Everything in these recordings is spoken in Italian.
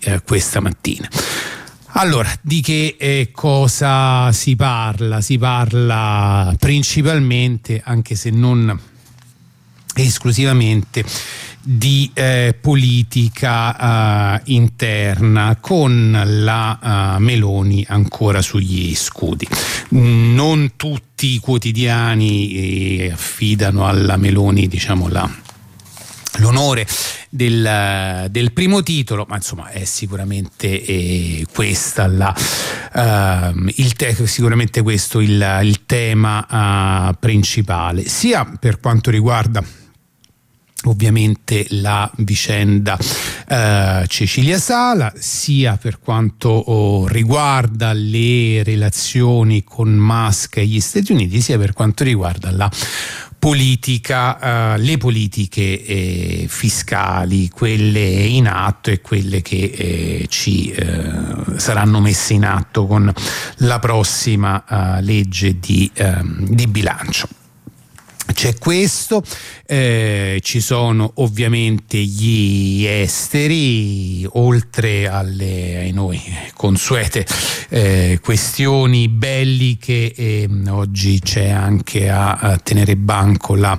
questa mattina. Allora, di che cosa si parla? Si parla principalmente, anche se non esclusivamente, di politica interna, con la Meloni ancora sugli scudi. Non tutti i quotidiani affidano alla Meloni, diciamo, l'onore del primo titolo, ma insomma è sicuramente questa sicuramente questo il tema principale, sia per quanto riguarda ovviamente la vicenda Cecilia Sala, sia per quanto riguarda le relazioni con Musk e gli Stati Uniti, sia per quanto riguarda la politica, le politiche fiscali, quelle in atto e quelle che ci saranno messe in atto con la prossima legge di bilancio. C'è questo, ci sono ovviamente gli esteri, oltre ai noi consuete questioni belliche. Oggi c'è anche a tenere banco la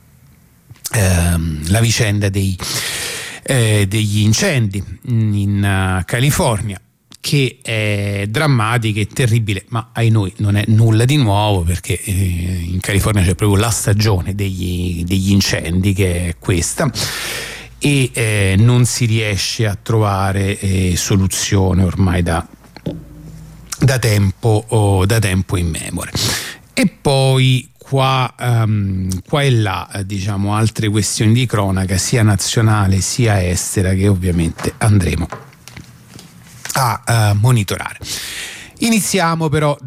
vicenda degli incendi in California, che è drammatica e terribile, ma ai noi non è nulla di nuovo, perché in California c'è proprio la stagione degli incendi, che è questa, e non si riesce a trovare soluzione ormai da tempo immemore. E poi qua e là, diciamo, altre questioni di cronaca, sia nazionale sia estera, che ovviamente andremo a monitorare. Iniziamo però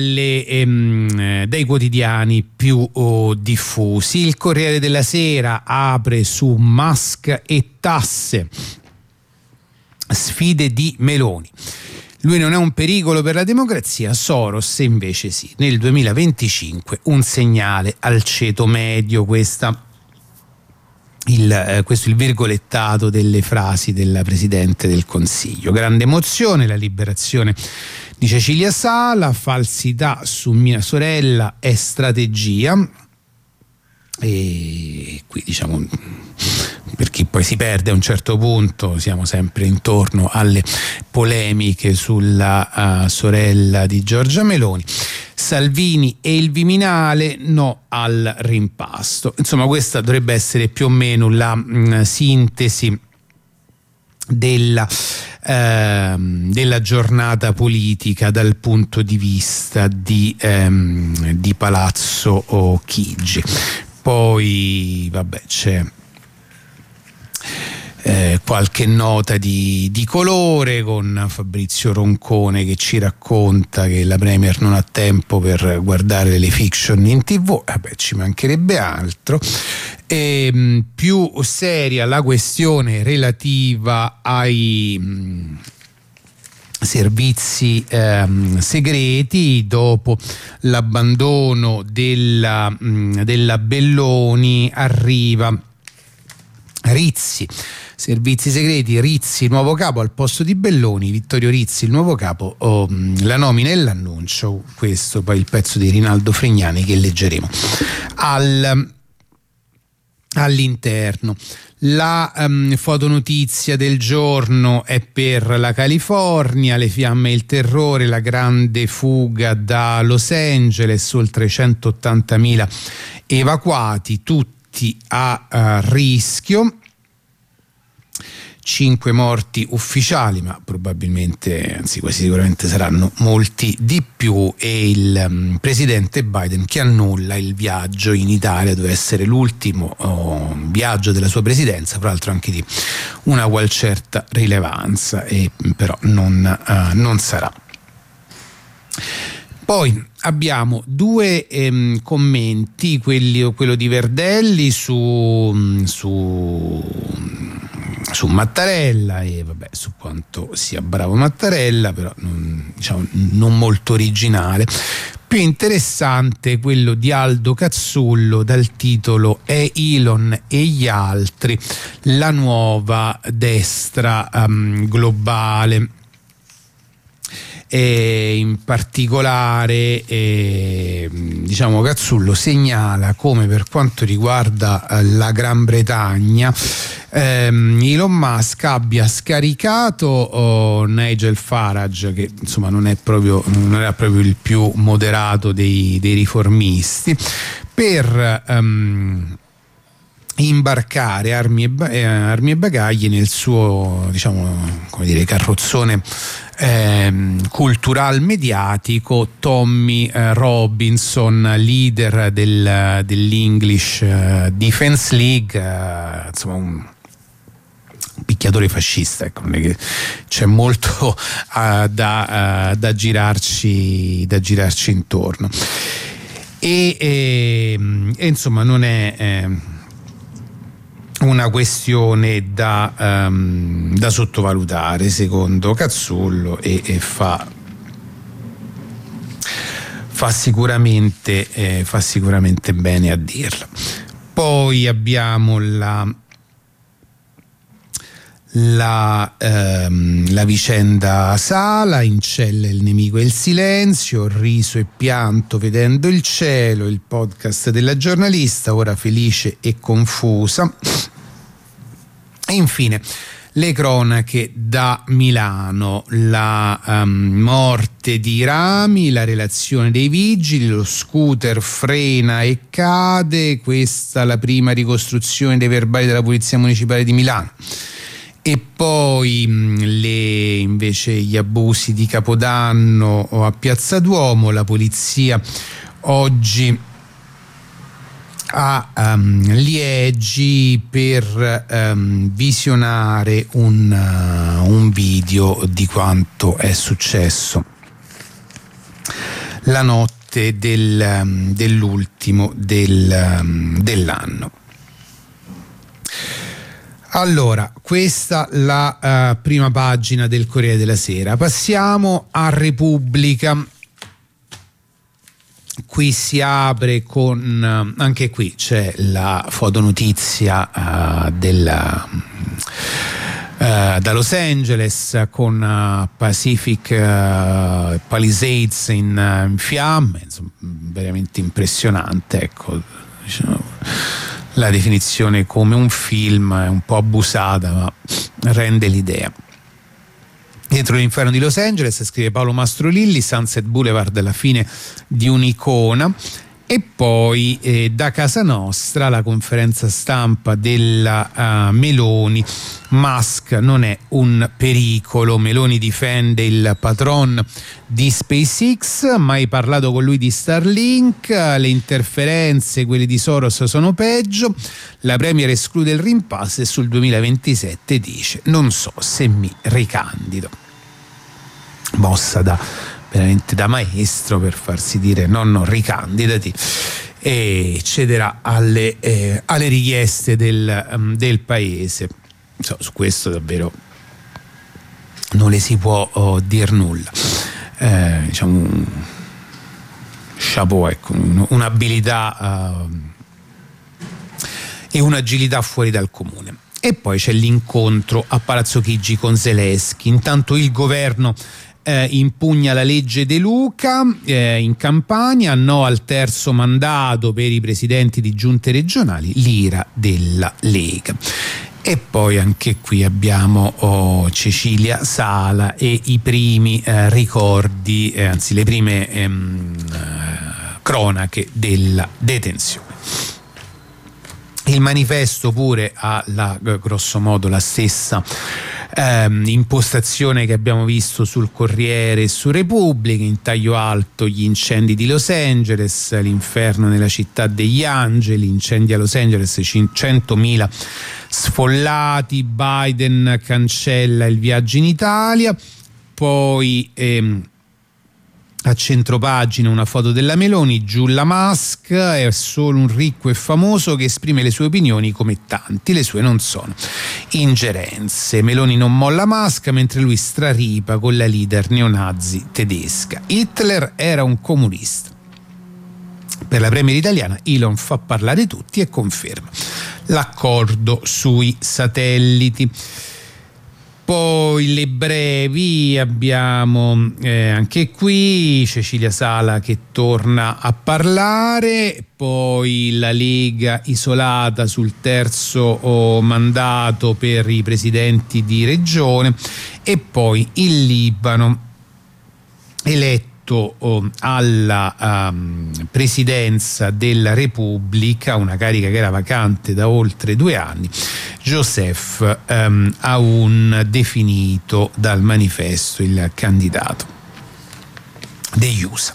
dai quotidiani più diffusi. Il Corriere della Sera apre su Musk e tasse, sfide di Meloni. Lui non è un pericolo per la democrazia, Soros invece sì. Nel 2025 un segnale al ceto medio. Questo è il virgolettato delle frasi della Presidente del Consiglio. Grande emozione, la liberazione di Cecilia Sala, falsità su mia sorella è strategia. E qui, diciamo, per chi poi si perde a un certo punto, siamo sempre intorno alle polemiche sulla sorella di Giorgia Meloni. Salvini e il Viminale, no al rimpasto. Insomma, questa dovrebbe essere più o meno la sintesi della giornata politica dal punto di vista di Palazzo Chigi. Poi vabbè, c'è qualche nota di colore, con Fabrizio Roncone che ci racconta che la Premier non ha tempo per guardare le fiction in TV. Ci mancherebbe altro. Più seria la questione relativa ai servizi segreti. Dopo l'abbandono della Belloni arriva Rizzi, servizi segreti, Rizzi nuovo capo al posto di Belloni, Vittorio Rizzi il nuovo capo, la nomina e l'annuncio. Questo poi il pezzo di Rinaldo Fregnani che leggeremo all'interno. La fotonotizia del giorno è per la California, le fiamme e il terrore, la grande fuga da Los Angeles, oltre 180.000 evacuati, tutti a rischio, 5 morti ufficiali, ma probabilmente, anzi quasi sicuramente saranno molti di più, e il presidente Biden che annulla il viaggio in Italia. Deve essere l'ultimo viaggio della sua presidenza, fra l'altro anche di una qual certa rilevanza, e però non sarà. Poi abbiamo due commenti, quello di Verdelli su, diciamo, su Mattarella, e vabbè, su quanto sia bravo Mattarella, però non molto originale. Più interessante quello di Aldo Cazzullo dal titolo "È Elon e gli altri, la nuova destra globale". E in particolare Cazzullo segnala come, per quanto riguarda la Gran Bretagna, Elon Musk abbia scaricato Nigel Farage, che insomma non era proprio il più moderato dei riformisti, per imbarcare armi e bagagli nel suo carrozzone cultural mediatico Tommy Robinson, leader dell'English Defence League, un picchiatore fascista, ecco, non è che c'è molto da girarci intorno, e insomma non è una questione da sottovalutare, secondo Cazzullo, e fa sicuramente bene a dirla. Poi abbiamo la vicenda Sala, in cella il nemico e il silenzio, riso e pianto vedendo il cielo, il podcast della giornalista, ora felice e confusa. E infine le cronache da Milano, la morte di Rami, la relazione dei vigili, lo scooter frena e cade, questa la prima ricostruzione dei verbali della Polizia Municipale di Milano. E poi invece gli abusi di Capodanno a Piazza Duomo, la polizia oggi a Liegi per visionare un video di quanto è successo la notte dell'ultimo dell'anno. Allora, questa la prima pagina del Corriere della Sera. Passiamo a Repubblica. Qui si apre con, anche qui c'è la fotonotizia da Los Angeles, con Pacific Palisades in fiamme, insomma, veramente impressionante, ecco, la definizione come un film è un po' abusata, ma rende l'idea. Dentro l'inferno di Los Angeles, scrive Paolo Mastrolilli, Sunset Boulevard, la fine di un'icona. E poi da casa nostra la conferenza stampa della Meloni, Musk non è un pericolo, Meloni difende il patron di SpaceX, mai parlato con lui di Starlink, le interferenze, quelle di Soros, sono peggio, la Premier esclude il Green Pass e sul 2027 dice non so se mi ricandido. Mossa veramente da maestro per farsi dire no, ricandidati, e cederà alle richieste del paese. Su questo davvero non le si può dir nulla. Chapeau, ecco, un'abilità e un'agilità fuori dal comune. E poi c'è l'incontro a Palazzo Chigi con Zelensky. Intanto il governo impugna la legge De Luca in Campania, no al terzo mandato per i presidenti di giunte regionali, l'ira della Lega. E poi anche qui abbiamo Cecilia Sala e i primi ricordi, anzi le prime cronache della detenzione. Il Manifesto pure ha grosso modo la stessa impostazione che abbiamo visto sul Corriere e su Repubblica. In taglio alto gli incendi di Los Angeles, l'inferno nella città degli angeli, incendi a Los Angeles, 100.000 sfollati, Biden cancella il viaggio in Italia. Poi A centropagina una foto della Meloni, giù la Musk, è solo un ricco e famoso che esprime le sue opinioni come tanti, le sue non sono ingerenze. Meloni non molla Musk mentre lui straripa con la leader neonazi tedesca. Hitler era un comunista. Per la Premier italiana Elon fa parlare tutti e conferma l'accordo sui satelliti. Poi le brevi abbiamo anche qui Cecilia Sala che torna a parlare, poi la Lega isolata sul terzo mandato per i presidenti di regione e poi il Libano eletto alla presidenza della Repubblica, una carica che era vacante da oltre 2 anni, Joseph Aoun, definito dal manifesto il candidato degli USA.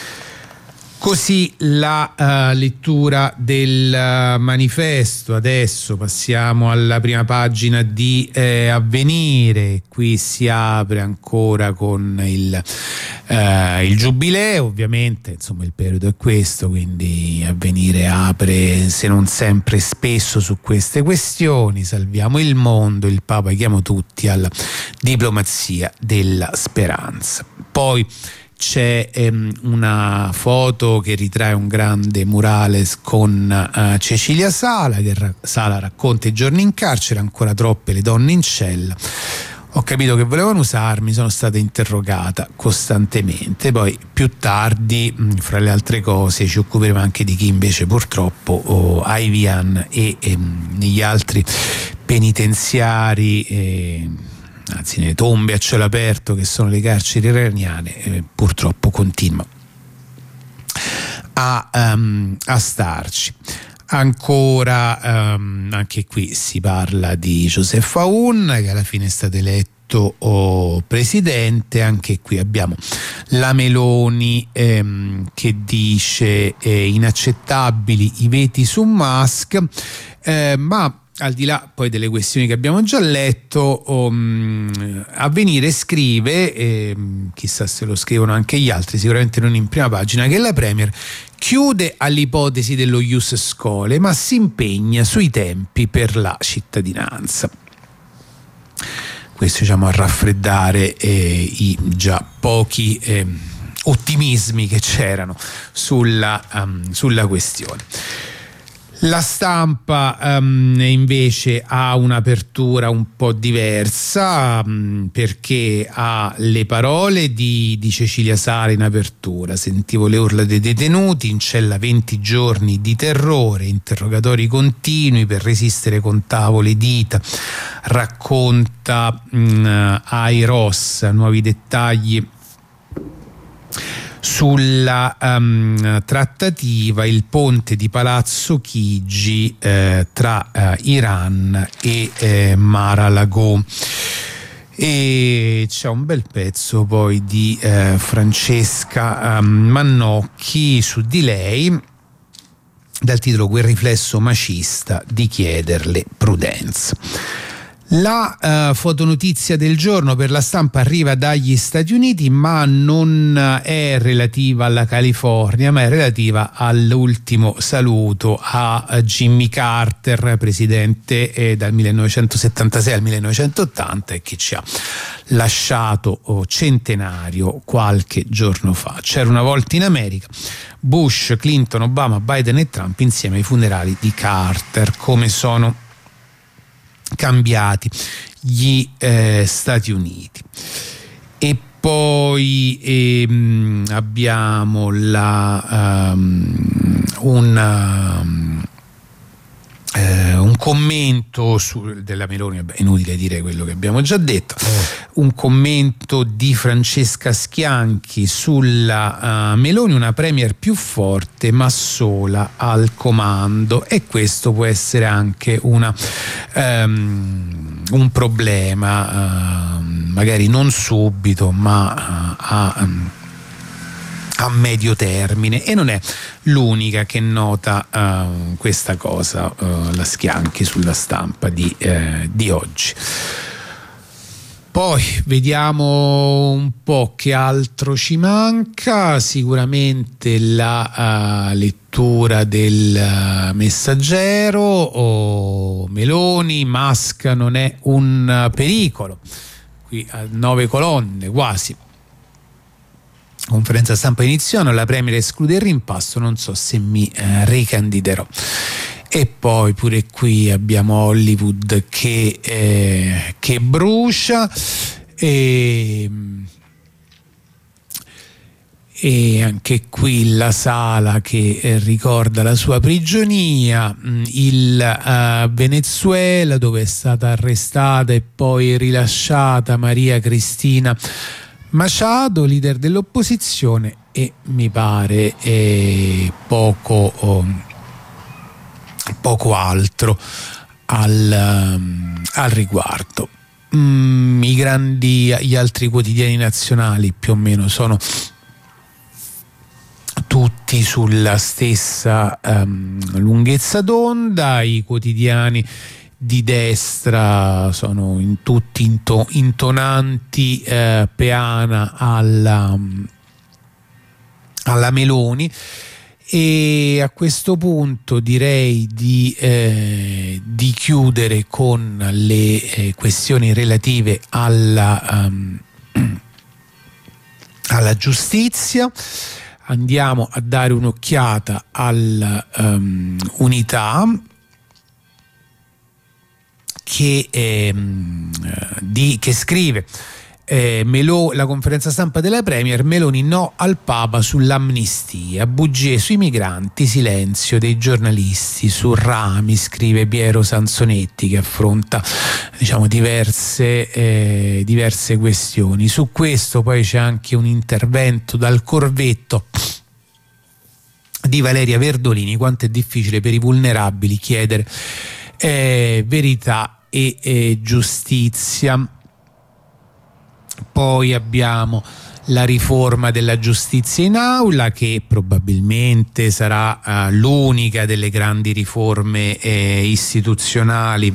Così la lettura del manifesto. Adesso passiamo alla prima pagina di Avvenire. Qui si apre ancora con il giubileo, ovviamente, insomma il periodo è questo, quindi Avvenire apre, se non sempre, spesso su queste questioni. Salviamo il mondo, il Papa chiama tutti alla diplomazia della speranza. Poi c'è una foto che ritrae un grande murales con Cecilia Sala, che Sala racconta i giorni in carcere, ancora troppe le donne in cella. Ho capito che volevano usarmi, sono stata interrogata costantemente. Poi più tardi, fra le altre cose, ci occuperemo anche di chi invece purtroppo ai Vian e negli altri penitenziari, anzi nelle tombe a cielo aperto che sono le carceri iraniane, purtroppo continua a starci. Ancora anche qui si parla di Joseph Aoun, che alla fine è stato eletto presidente. Anche qui abbiamo la Meloni che dice inaccettabili i veti su Musk, ma al di là poi delle questioni che abbiamo già letto, Avvenire scrive, chissà se lo scrivono anche gli altri, sicuramente non in prima pagina, che la Premier chiude all'ipotesi dello ius scholae ma si impegna sui tempi per la cittadinanza. Questo, diciamo, a raffreddare i già pochi ottimismi che c'erano sulla questione. La Stampa invece ha un'apertura un po' diversa, perché ha le parole di Cecilia Sala in apertura. Sentivo le urla dei detenuti, in cella 20 giorni di terrore, interrogatori continui per resistere con tavole e dita. Racconta ai Ross nuovi dettagli sulla trattativa, il ponte di Palazzo Chigi tra Iran e Mar-a-Lago. E c'è un bel pezzo poi di Francesca Mannocchi su di lei, dal titolo Quel riflesso macista di chiederle prudenza. La fotonotizia del giorno per la Stampa arriva dagli Stati Uniti, ma non è relativa alla California, ma è relativa all'ultimo saluto a Jimmy Carter, presidente dal 1976 al 1980 e che ci ha lasciato centenario qualche giorno fa. C'era una volta in America, Bush, Clinton, Obama, Biden e Trump insieme ai funerali di Carter. Come sono cambiati gli Stati Uniti. E poi abbiamo un commento della Meloni, è inutile dire quello che abbiamo già detto, un commento di Francesca Schianchi sulla Meloni, una premier più forte ma sola al comando, e questo può essere anche un problema, magari non subito ma a medio termine, e non è l'unica che nota questa cosa, la Schianchi, sulla Stampa di oggi. Poi vediamo un po' che altro ci manca. Sicuramente la lettura del Messaggero. Meloni, Musk non è un pericolo. Qui a 9 colonne quasi. Conferenza stampa iniziano, la Premier esclude il rimpasto, non so se mi ricandiderò. E poi pure qui abbiamo Hollywood che brucia e anche qui la Sala che ricorda la sua prigionia, il Venezuela dove è stata arrestata e poi rilasciata Maria Cristina Machado, leader dell'opposizione, e mi pare poco altro al riguardo. Gli altri quotidiani nazionali più o meno sono tutti sulla stessa lunghezza d'onda. I quotidiani di destra sono tutti intonanti peana alla Meloni. E a questo punto direi di chiudere con le questioni relative alla giustizia. Andiamo a dare un'occhiata all'Unità che scrive la conferenza stampa della Premier, Meloni no al Papa sull'amnistia, bugie sui migranti, silenzio dei giornalisti su Rami, scrive Piero Sansonetti, che affronta diverse questioni. Su questo poi c'è anche un intervento dal Corvetto di Valeria Verdolini: quanto è difficile per i vulnerabili chiedere verità e giustizia. Poi abbiamo la riforma della giustizia in aula, che probabilmente sarà l'unica delle grandi riforme istituzionali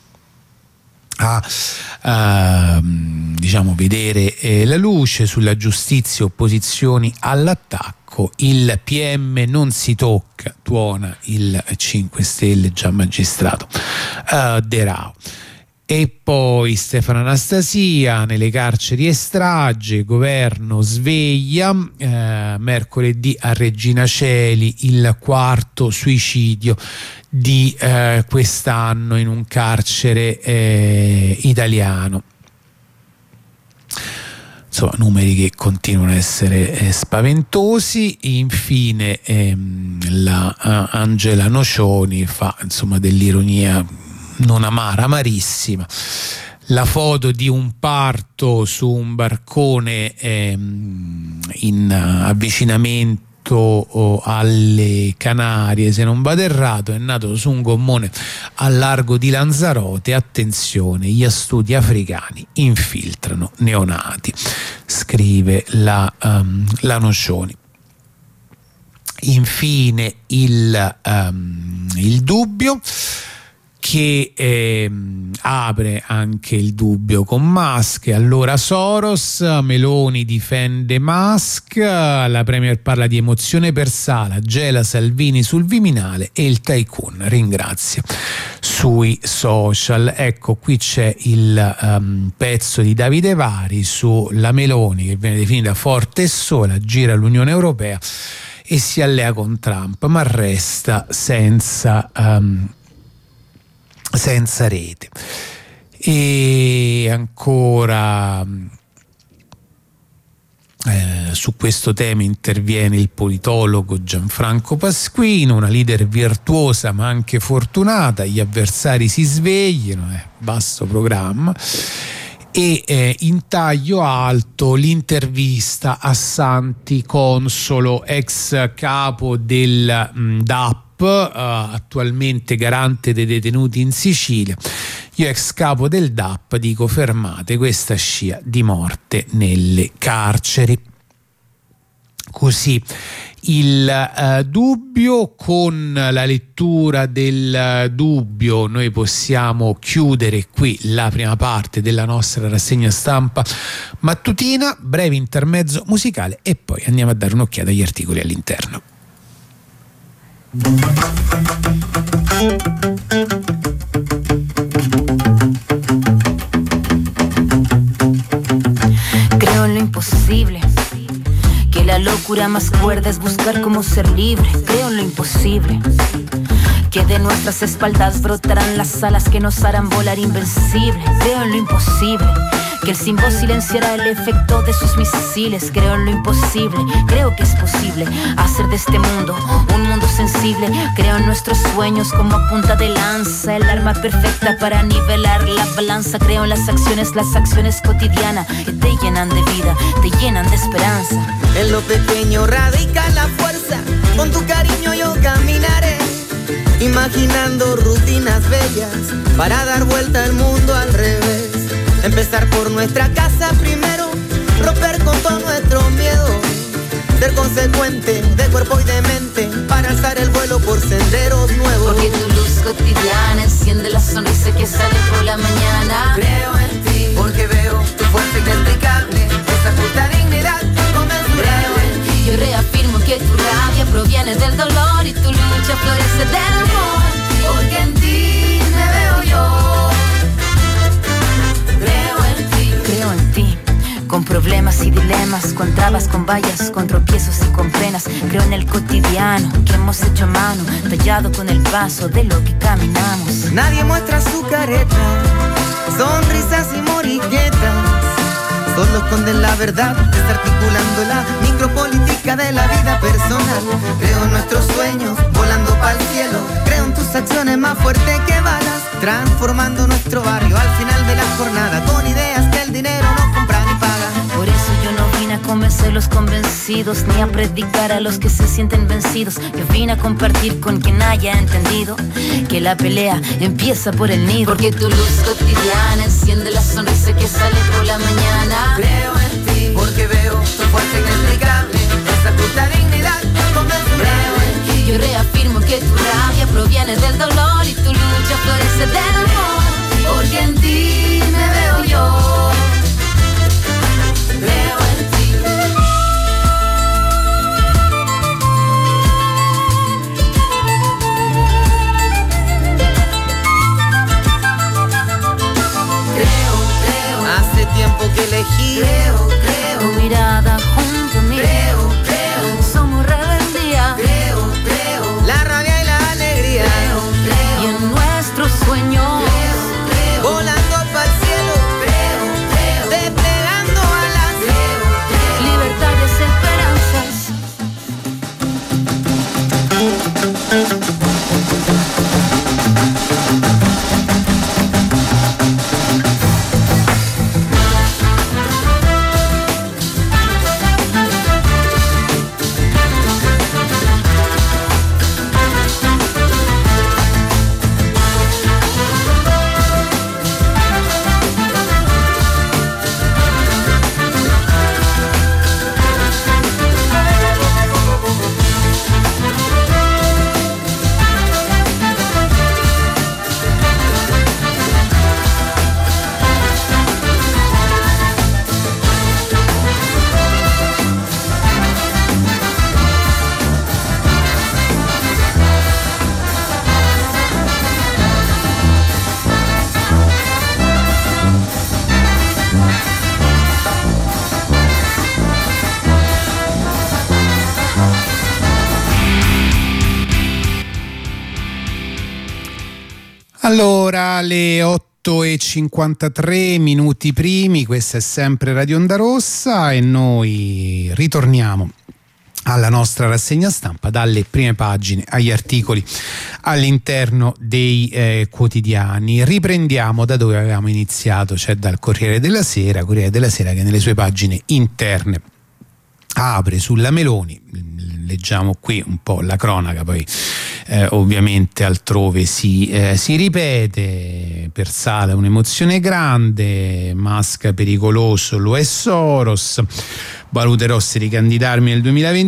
a vedere la luce. Sulla giustizia, opposizioni all'attacco, il PM non si tocca, tuona il 5 Stelle, già magistrato De Rao. E poi Stefano Anastasia, nelle carceri e strage, governo sveglia, mercoledì a Regina Coeli il 4º suicidio di quest'anno in un carcere italiano. Insomma, numeri che continuano a essere spaventosi. Infine la Angela Nocioni fa dell'ironia non amara, amarissima. La foto di un parto su un barcone in avvicinamento alle Canarie, se non vado errato, è nato su un gommone al largo di Lanzarote. Attenzione, gli studi africani infiltrano neonati, scrive la Nocioni. Infine il Dubbio, che apre anche il dubbio con Musk. Allora Soros, Meloni difende Musk, la Premier parla di emozione per Sala, gela Salvini sul Viminale e il tycoon ringrazia sui social. Ecco, qui c'è il pezzo di Davide Vari sulla Meloni, che viene definita forte e sola, gira l'Unione Europea e si allea con Trump, ma resta senza rete. E ancora su questo tema interviene il politologo Gianfranco Pasquino: una leader virtuosa ma anche fortunata, gli avversari si svegliano, basso programma. E in taglio alto l'intervista a Santi Consolo, ex capo del DAP, attualmente garante dei detenuti in Sicilia. Io, ex capo del DAP, dico fermate questa scia di morte nelle carceri. Così il dubbio. Con la lettura del dubbio noi possiamo chiudere qui la prima parte della nostra rassegna stampa mattutina, breve intermezzo musicale e poi andiamo a dare un'occhiata agli articoli all'interno. Creo en lo imposible, que la locura más cuerda es buscar cómo ser libre. Creo en lo imposible, que de nuestras espaldas brotarán las alas que nos harán volar invencible. Creo en lo imposible, que el símbolo silenciará el efecto de sus misiles. Creo en lo imposible, creo que es posible hacer de este mundo un mundo sensible. Creo en nuestros sueños como punta de lanza, el arma perfecta para nivelar la balanza. Creo en las acciones cotidianas que te llenan de vida, te llenan de esperanza. En lo pequeño radica la fuerza, con tu cariño yo caminaré, imaginando rutinas bellas para dar vuelta al mundo al revés. Empezar por nuestra casa primero, romper con todo nuestro miedo, ser consecuente de cuerpo y de mente para alzar el vuelo por senderos nuevos. Porque tu luz cotidiana enciende la sonrisa que sale por la mañana. Creo en ti, porque veo tu fuerza inexplicable, esa justa dignidad inconmensurable. Yo reafirmo que tu rabia proviene del dolor y tu lucha florece del amor. Porque en ti me veo yo. Creo en ti, con problemas y dilemas, con trabas, con vallas, con tropiezos y con penas. Creo en el cotidiano que hemos hecho a mano, tallado con el paso de lo que caminamos. Nadie muestra su careta, sonrisas y moriquetas, solo esconden la verdad, desarticulando la micropolítica de la vida personal. Creo en nuestros sueños, volando pa'l cielo. Creo en tus acciones más fuertes que balas, transformando nuestro barrio al final de la jornada, con ideas que el dinero no compra ni paga. Por eso yo no vine a convencer a los convencidos, ni a predicar a los que se sienten vencidos. Yo vine a compartir con quien haya entendido que la pelea empieza por el nido. Porque tu luz cotidiana enciende la sonrisa que sale por la mañana. Creo en ti, porque veo tu fuerza inexplicable, esa justa dignidad inconmensurable. Creo en ti, yo reafirmo que tu rabia proviene del dolor y tu lucha florece del amor. Porque en ti me veo yo. Creo en ti. Creo, hace tiempo que elegí. Creo, tu mirada junto a mí. Creo, somos rebeldía. Creo, la rabia y la alegría. Y en nuestros sueños, volando pa'l cielo. Desplegando alas. libertades, esperanzas. Allora, alle 8:53 minuti primi, questa è sempre Radio Onda Rossa e noi ritorniamo alla nostra rassegna stampa, dalle prime pagine agli articoli all'interno dei quotidiani. Riprendiamo da dove avevamo iniziato, cioè dal Corriere della Sera che nelle sue pagine interne apre sulla Meloni. Leggiamo qui un po' la cronaca, poi ovviamente altrove si ripete. Per Sala un'emozione grande, Musk pericoloso, lo è Soros, valuterò se ricandidarmi nel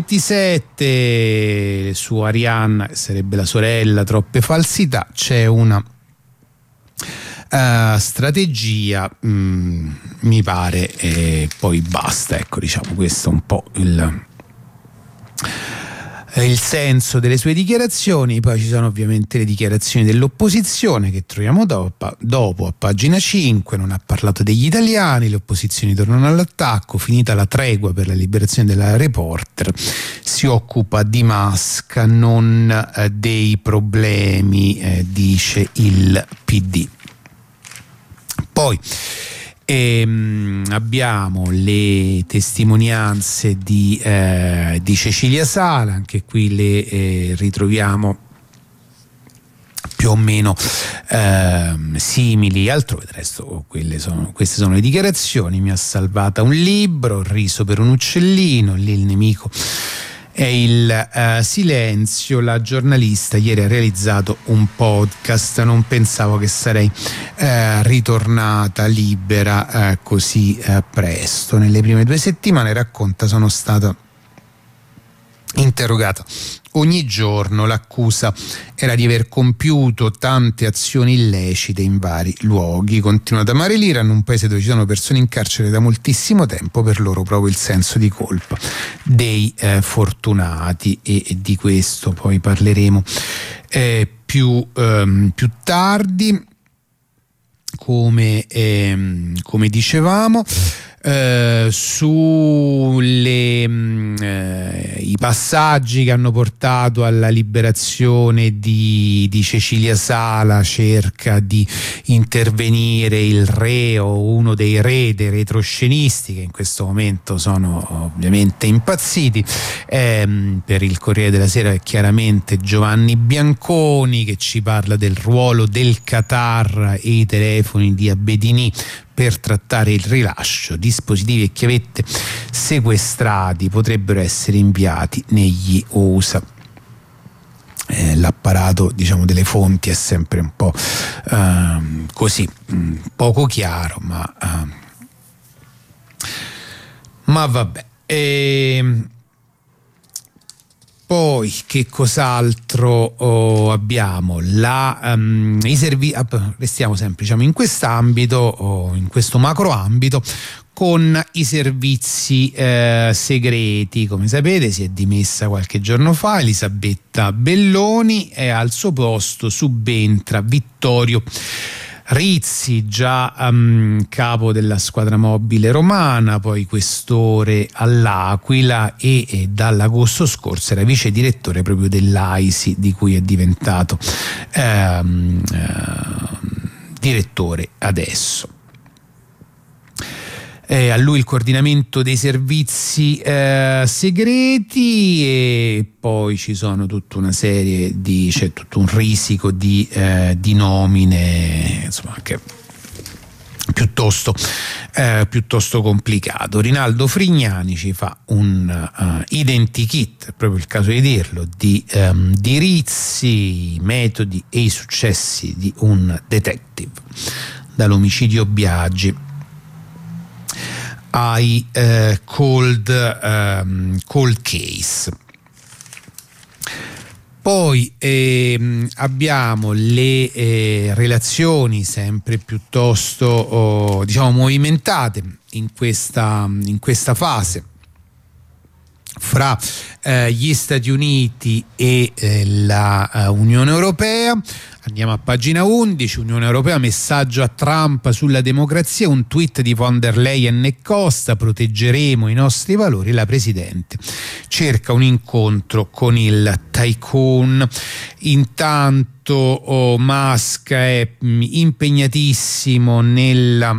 2027, su Arianna, che sarebbe la sorella, troppe falsità, c'è una strategia, mi pare, e poi basta, ecco, diciamo questo è un po' il senso delle sue dichiarazioni. Poi ci sono ovviamente le dichiarazioni dell'opposizione che troviamo dopo a pagina 5. Non ha parlato degli italiani, le opposizioni tornano all'attacco, finita la tregua per la liberazione della reporter, si occupa di Musk, non dei problemi, dice il PD. Poi abbiamo le testimonianze di Cecilia Sala, anche qui le ritroviamo più o meno simili altrove. Del resto queste sono le dichiarazioni. Mi ha salvata un libro, ho riso per un uccellino, lì il nemico è il silenzio. La giornalista ieri ha realizzato un podcast, non pensavo che sarei ritornata libera così presto. Nelle prime 2 settimane, racconta, sono stata interrogata ogni giorno. L'accusa era di aver compiuto tante azioni illecite in vari luoghi. Continua ad amare l'Iran, un paese dove ci sono persone in carcere da moltissimo tempo, per loro proprio il senso di colpa dei fortunati, e di questo poi parleremo più tardi, come dicevamo. I passaggi che hanno portato alla liberazione di Cecilia Sala, cerca di intervenire il reo, uno dei re dei retroscenisti, che in questo momento sono ovviamente impazziti. Per il Corriere della Sera è chiaramente Giovanni Bianconi che ci parla del ruolo del Qatar e i telefoni di Abedini per trattare il rilascio. Dispositivi e chiavette sequestrati potrebbero essere inviati negli USA. L'apparato, diciamo, delle fonti è sempre un po' così, poco chiaro, ma vabbè. Poi che cos'altro abbiamo? Restiamo sempre, diciamo, in quest'ambito, in questo macro ambito, con i servizi segreti. Come sapete, si è dimessa qualche giorno fa Elisabetta Belloni e al suo posto subentra Vittorio Rizzi, già capo della squadra mobile romana, poi questore all'Aquila e dall'agosto scorso era vice direttore proprio dell'AISI, di cui è diventato direttore adesso. A lui il coordinamento dei servizi segreti, e poi ci sono tutta una serie c'è tutto un risico di nomine, insomma, anche piuttosto complicato. Rinaldo Frignani ci fa un identikit, è proprio il caso di dirlo, di Rizzi, i metodi e i successi di un detective, dall'omicidio Biagi ai cold case. Poi abbiamo le relazioni sempre piuttosto diciamo movimentate in questa fase fra gli Stati Uniti e la Unione Europea. Andiamo a pagina 11, Unione Europea, messaggio a Trump sulla democrazia, un tweet di von der Leyen e Costa: proteggeremo i nostri valori. La Presidente cerca un incontro con il tycoon. Intanto Musk è impegnatissimo nella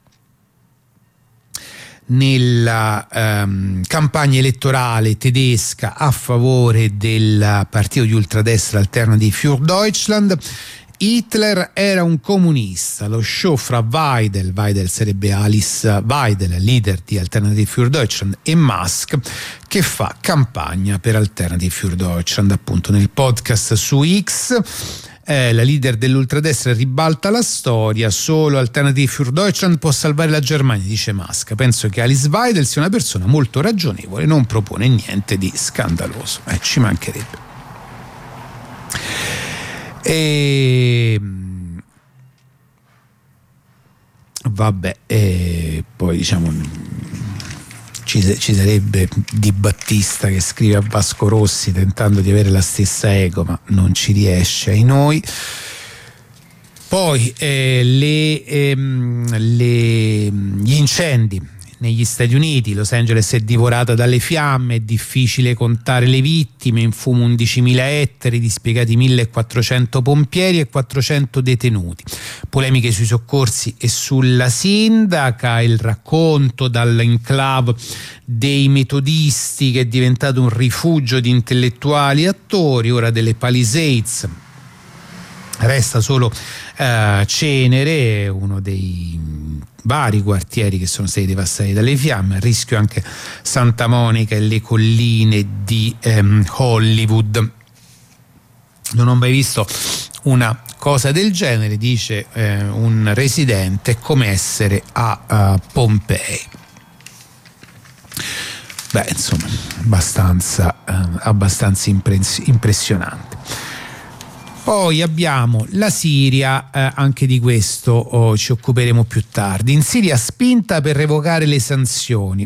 campagna elettorale tedesca a favore del partito di ultradestra Alternative für Deutschland, Hitler era un comunista, lo show fra Weidel sarebbe Alice Weidel, leader di Alternative für Deutschland, e Musk, che fa campagna per Alternative für Deutschland. Appunto nel podcast su X la leader dell'ultradestra ribalta la storia: solo Alternative für Deutschland può salvare la Germania, dice Musk. Penso che Alice Weidel sia una persona molto ragionevole, non propone niente di scandaloso, ci mancherebbe. Vabbè, poi diciamo ci sarebbe Di Battista che scrive a Vasco Rossi tentando di avere la stessa ego, ma non ci riesce, ai noi. Poi gli incendi negli Stati Uniti. Los Angeles è divorata dalle fiamme, è difficile contare le vittime, in fumo 11.000 ettari, dispiegati 1.400 pompieri e 400 detenuti. Polemiche sui soccorsi e sulla sindaca, il racconto dall'enclave dei metodisti che è diventato un rifugio di intellettuali e attori, ora delle Palisades. Resta solo Cenere, uno dei vari quartieri che sono stati devastati dalle fiamme, a rischio anche Santa Monica e le colline di Hollywood. Non ho mai visto una cosa del genere, dice un residente, è come essere a Pompei. Beh, insomma, abbastanza impressionante. Poi abbiamo la Siria, anche di questo ci occuperemo più tardi. In Siria spinta per revocare le sanzioni,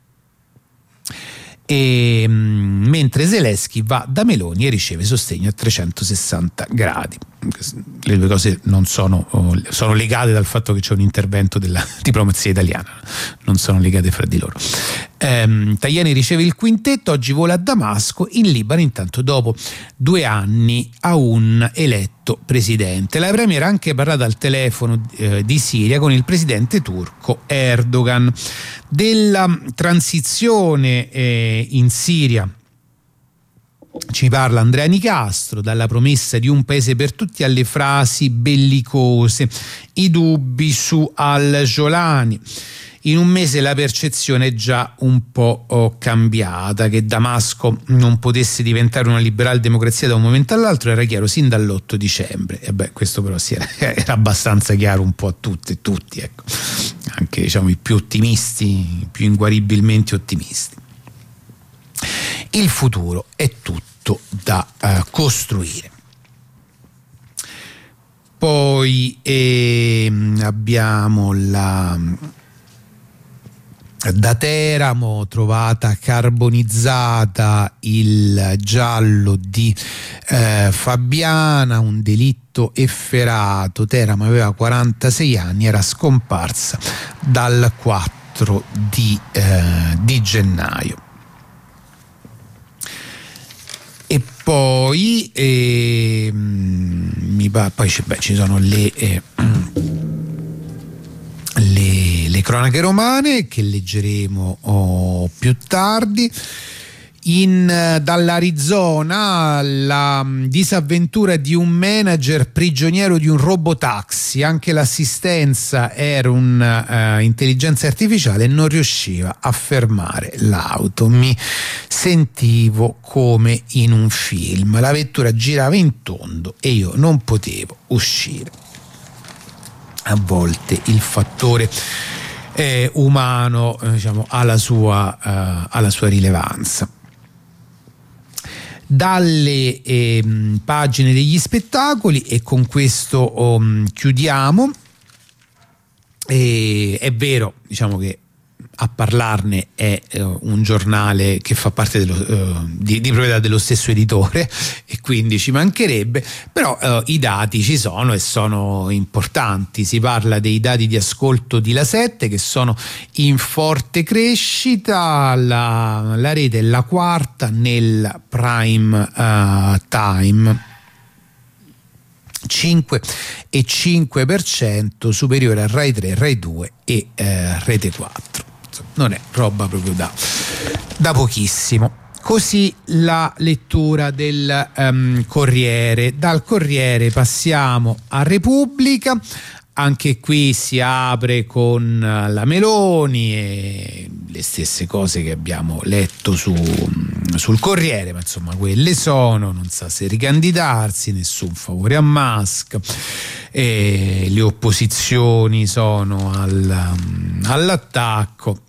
mentre Zelensky va da Meloni e riceve sostegno a 360 gradi. Le due cose non sono legate dal fatto che c'è un intervento della diplomazia italiana, non sono legate fra di loro. Tajani riceve il quintetto, oggi vola a Damasco. In Libano intanto, dopo 2 anni, a un eletto presidente. La premier ha anche parlato al telefono di Siria con il presidente turco Erdogan. Della transizione in Siria ci parla Andrea Nicastro, dalla promessa di un paese per tutti alle frasi bellicose, i dubbi su al-Jolani. In un mese la percezione è già un po' cambiata. Che Damasco non potesse diventare una liberal democrazia da un momento all'altro era chiaro sin dall'8 dicembre. E beh, questo però era abbastanza chiaro un po' a tutti, ecco. Anche diciamo i più ottimisti, più inguaribilmente ottimisti. Il futuro è tutto da costruire. Poi abbiamo da Teramo, trovata carbonizzata il giallo di Fabiana, un delitto efferato. Teramo aveva 46 anni, era scomparsa dal 4 di gennaio. E poi ci sono le cronache romane che leggeremo più tardi. Dall'Arizona la disavventura di un manager prigioniero di un robotaxi. Anche l'assistenza era un'intelligenza artificiale e non riusciva a fermare l'auto. Mi sentivo come in un film. La vettura girava in tondo e io non potevo uscire. A volte il fattore umano ha la sua rilevanza. Dalle pagine degli spettacoli, e con questo chiudiamo, è vero che a parlarne è un giornale che fa parte di proprietà dello stesso editore, e quindi ci mancherebbe, però i dati ci sono e sono importanti. Si parla dei dati di ascolto di La 7 che sono in forte crescita, la rete è la quarta nel prime time, 5,5%, superiore a Rai 3, Rai 2 e Rete 4. Non è roba proprio da pochissimo. Così la lettura del Corriere. Dal Corriere passiamo a Repubblica. Anche qui si apre con la Meloni e le stesse cose che abbiamo letto sul Corriere, ma insomma quelle sono: non sa se ricandidarsi, nessun favore a Musk, le opposizioni sono all'attacco.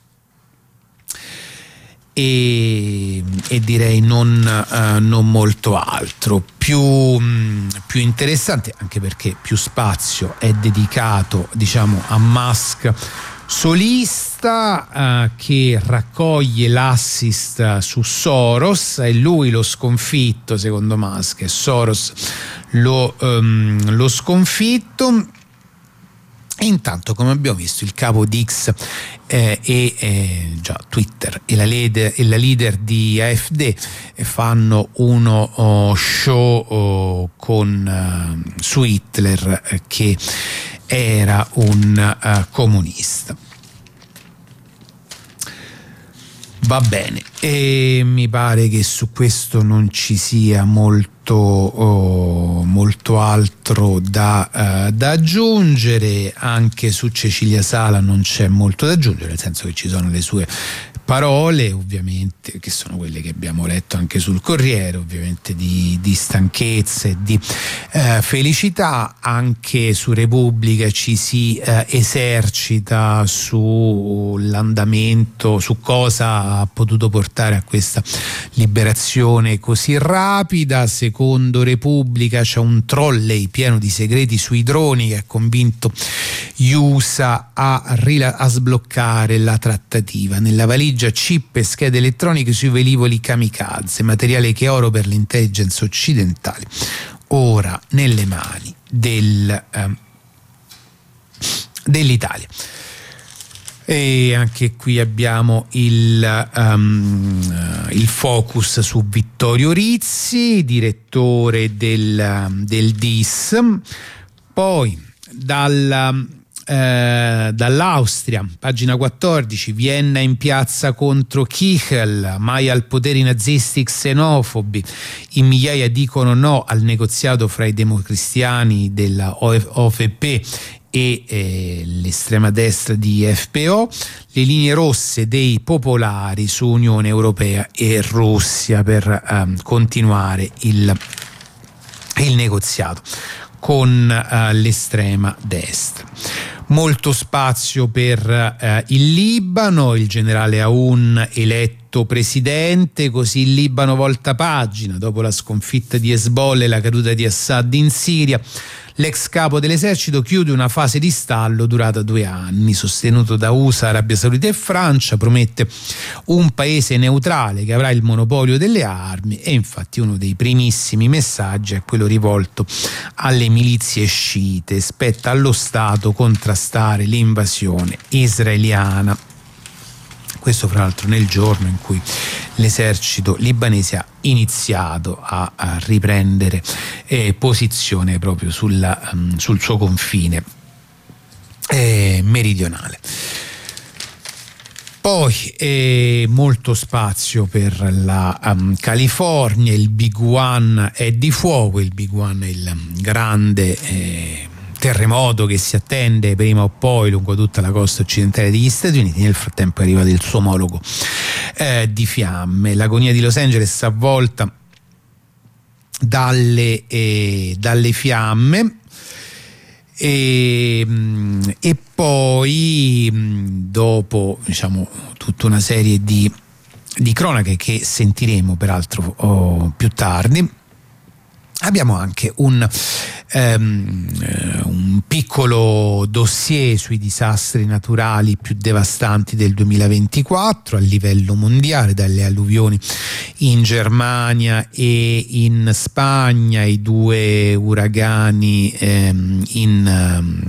E direi non molto altro. Più interessante, anche perché più spazio è dedicato, diciamo, a Musk solista, che raccoglie l'assist su Soros. È lui lo sconfitto, secondo Musk, è Soros lo sconfitto. E intanto, come abbiamo visto, il capo di X già Twitter e la leader di AfD fanno uno show su Hitler, che era un comunista. Va bene, e mi pare che su questo non ci sia molto altro da aggiungere. Anche su Cecilia Sala non c'è molto da aggiungere, nel senso che ci sono le sue parole, ovviamente, che sono quelle che abbiamo letto anche sul Corriere, ovviamente di stanchezza e di felicità. Anche su Repubblica ci si esercita sull'andamento, su cosa ha potuto portare a questa liberazione così rapida. Secondo Repubblica c'è un trolley pieno di segreti sui droni che ha convinto gli USA a sbloccare la trattativa. Nella valigia chip e schede elettroniche sui velivoli kamikaze, materiale che è oro per l'intelligence occidentale, ora nelle mani dell'Italia. E anche qui abbiamo il focus su Vittorio Rizzi, direttore del DIS. Poi dall'Austria, pagina 14, Vienna in piazza contro Kichel, mai al potere i nazisti xenofobi, in migliaia dicono no al negoziato fra i democristiani della OFP e l'estrema destra di FPO, le linee rosse dei popolari su Unione Europea e Russia per continuare il negoziato con l'estrema destra. Molto spazio per il Libano, il generale Aoun eletto presidente, così il Libano volta pagina dopo la sconfitta di Hezbollah e la caduta di Assad in Siria. L'ex capo dell'esercito chiude una fase di stallo durata 2 anni, sostenuto da USA, Arabia Saudita e Francia. Promette un paese neutrale che avrà il monopolio delle armi, e infatti uno dei primissimi messaggi è quello rivolto alle milizie sciite. Spetta allo Stato contrastare l'invasione israeliana. Questo fra l'altro nel giorno in cui l'esercito libanese ha iniziato a riprendere posizione proprio sul suo confine meridionale. Poi molto spazio per la California, il Big One è di fuoco. Il Big One è il grande terremoto che si attende prima o poi lungo tutta la costa occidentale degli Stati Uniti. Nel frattempo è arrivato il suo omologo di fiamme. L'agonia di Los Angeles avvolta dalle fiamme, e poi dopo, diciamo, tutta una serie di cronache che sentiremo peraltro più tardi. Abbiamo anche un piccolo dossier sui disastri naturali più devastanti del 2024 a livello mondiale, dalle alluvioni in Germania e in Spagna, i 2 uragani in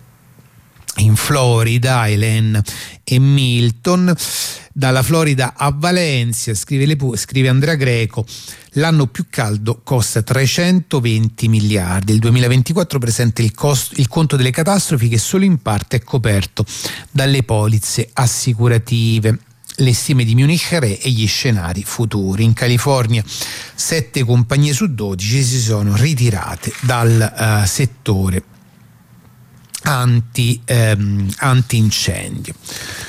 Florida, Helene e Milton. Dalla Florida a Valencia, scrive Andrea Greco, l'anno più caldo costa 320 miliardi. Il 2024 presenta il conto delle catastrofi che solo in parte è coperto dalle polizze assicurative. le stime di Munich Re e gli scenari futuri. In California 7 compagnie su 12 si sono ritirate dal settore antincendio.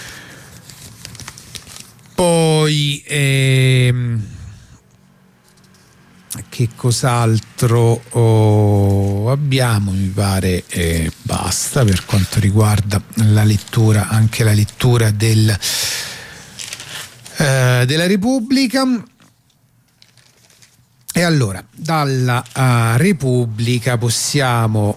Poi che cos'altro abbiamo? Mi pare basta per quanto riguarda la lettura, anche la lettura della Repubblica. E allora dalla Repubblica possiamo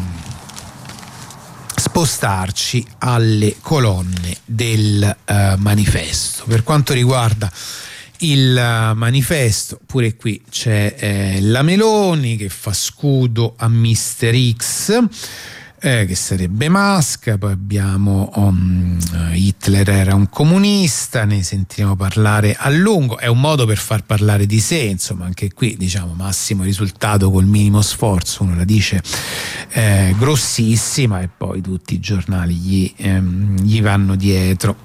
spostarci alle colonne del Manifesto. Per quanto riguarda il Manifesto, pure qui c'è la Meloni che fa scudo a Mister X, che sarebbe Musk. Poi abbiamo Hitler era un comunista, ne sentiremo parlare a lungo. È un modo per far parlare di sé, insomma, anche qui diciamo massimo risultato col minimo sforzo, uno la dice grossissima e poi tutti i giornali gli vanno dietro.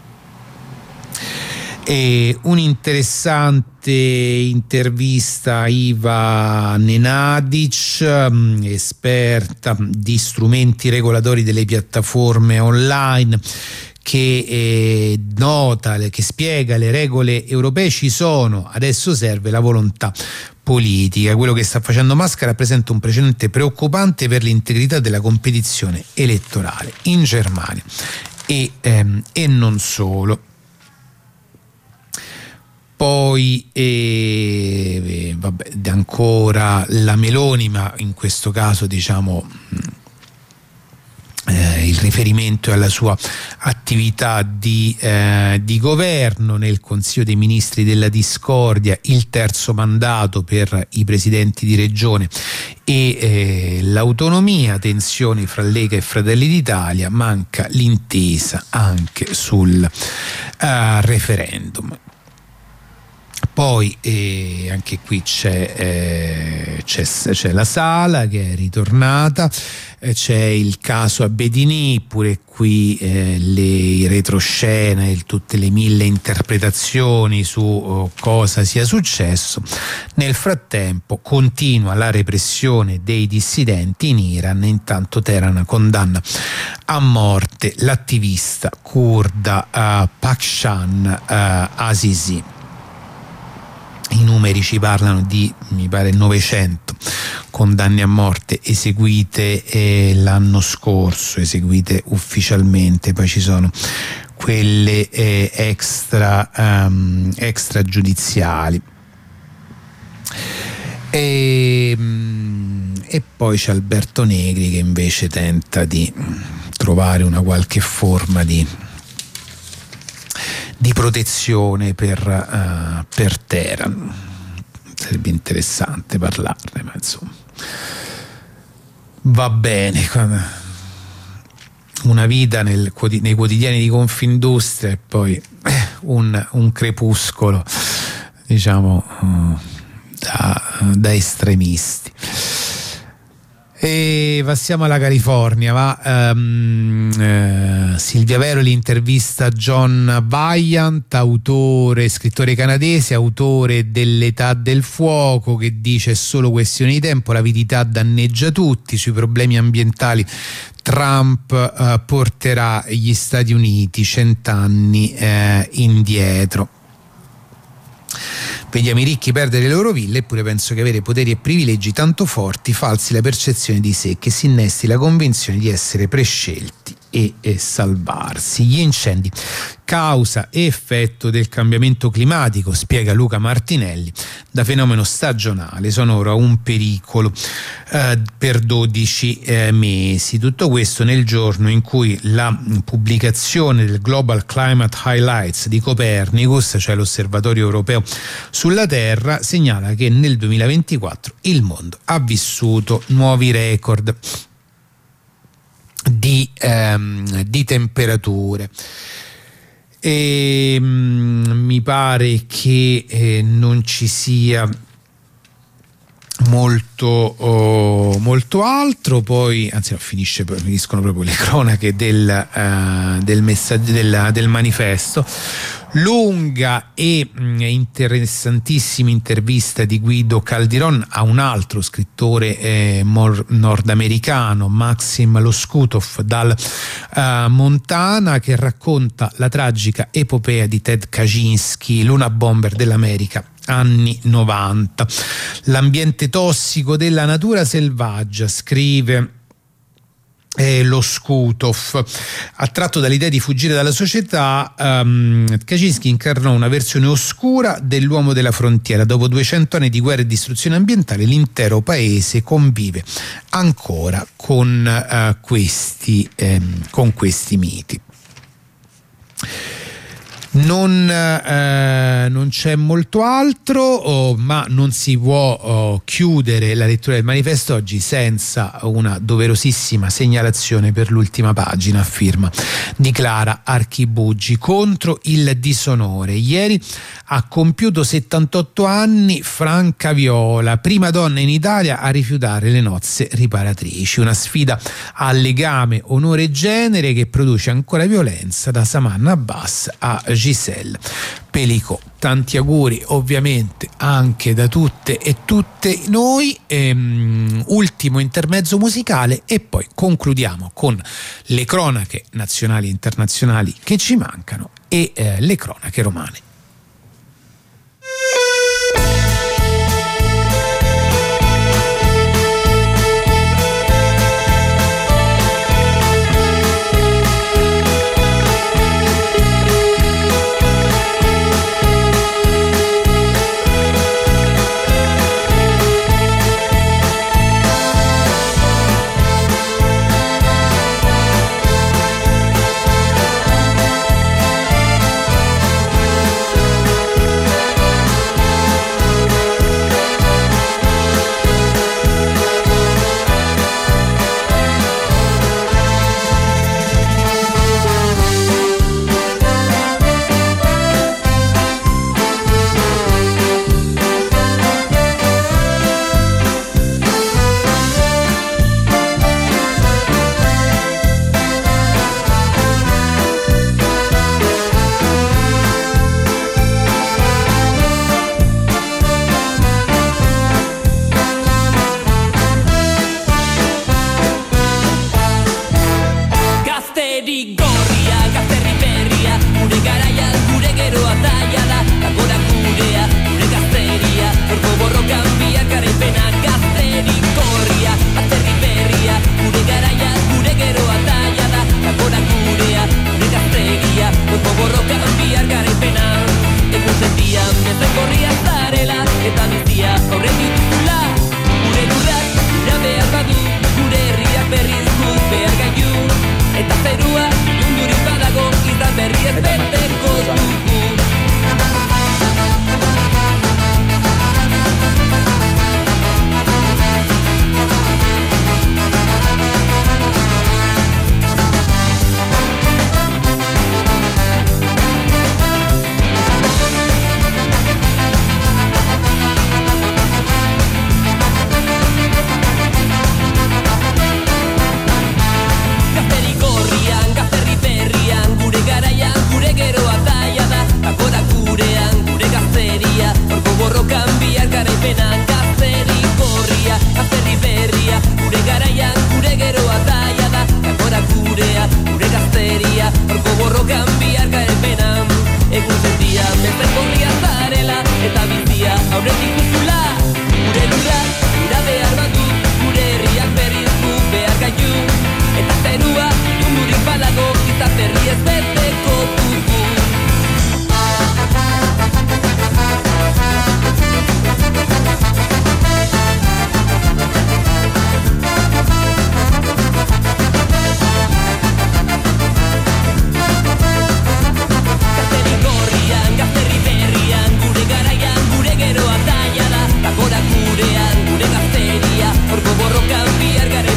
E un'interessante intervista a Iva Nenadic, esperta di strumenti regolatori delle piattaforme online, che nota, che spiega le regole europee ci sono, adesso serve la volontà politica. Quello che sta facendo Musk rappresenta un precedente preoccupante per l'integrità della competizione elettorale in Germania e non solo. Poi vabbè, ancora la Meloni, ma in questo caso diciamo il riferimento è alla sua attività di governo nel Consiglio dei Ministri della Discordia, il terzo mandato per i presidenti di regione e l'autonomia, tensioni fra Lega e Fratelli d'Italia, manca l'intesa anche sul referendum. Poi anche qui c'è la Sala che è ritornata, c'è il caso Abedini, pure qui le retroscene, tutte le 1000 interpretazioni su cosa sia successo. Nel frattempo continua la repressione dei dissidenti in Iran, intanto Teheran condanna a morte l'attivista curda Bakshan Azizi. I numeri ci parlano di, mi pare, 900 condanne a morte eseguite l'anno scorso, eseguite ufficialmente. Poi ci sono quelle extragiudiziali. E poi c'è Alberto Negri che invece tenta di trovare una qualche forma di protezione per Teheran. Sarebbe interessante parlarne, ma insomma va bene. Una vita nei quotidiani di Confindustria e poi un crepuscolo, diciamo, da estremisti. E passiamo alla California. Silvia Veroli intervista John Vaillant, scrittore canadese, autore dell'Età del fuoco, che dice: è solo questione di tempo, l'avidità danneggia tutti. Sui problemi ambientali Trump porterà gli Stati Uniti 100 anni indietro. Vediamo i ricchi perdere le loro ville, eppure penso che avere poteri e privilegi tanto forti falsi la percezione di sé, che si innesti la convinzione di essere prescelti e salvarsi. Gli incendi, causa e effetto del cambiamento climatico, spiega Luca Martinelli, da fenomeno stagionale sono ora un pericolo per 12 mesi. Tutto questo nel giorno in cui la pubblicazione del Global Climate Highlights di Copernicus, cioè l'osservatorio europeo sulla Terra, segnala che nel 2024 il mondo ha vissuto nuovi record di temperature. E mi pare che non ci sia molto altro. Poi anzi no, finiscono proprio le cronache del manifesto. lunga e interessantissima intervista di Guido Caldiron a un altro scrittore nordamericano, Maxim Loskutov, dal Montana, che racconta la tragica epopea di Ted Kaczynski, l'Unabomber dell'America anni 90. L'ambiente tossico della natura selvaggia, scrive Loskutov, attratto dall'idea di fuggire dalla società, Kaczynski incarnò una versione oscura dell'uomo della frontiera. Dopo 200 anni di guerra e distruzione ambientale, l'intero paese convive ancora con questi miti. Non c'è molto altro, ma non si può chiudere la lettura del manifesto oggi senza una doverosissima segnalazione per l'ultima pagina a firma di Clara Archibugi contro il disonore. Ieri ha compiuto 78 anni Franca Viola, prima donna in Italia a rifiutare le nozze riparatrici, una sfida a legame, onore e genere che produce ancora violenza, da Samanna Abbas a Giselle Pelicot. Tanti auguri ovviamente anche da tutte e tutte noi. Ultimo intermezzo musicale e poi concludiamo con le cronache nazionali e internazionali che ci mancano e le cronache romane.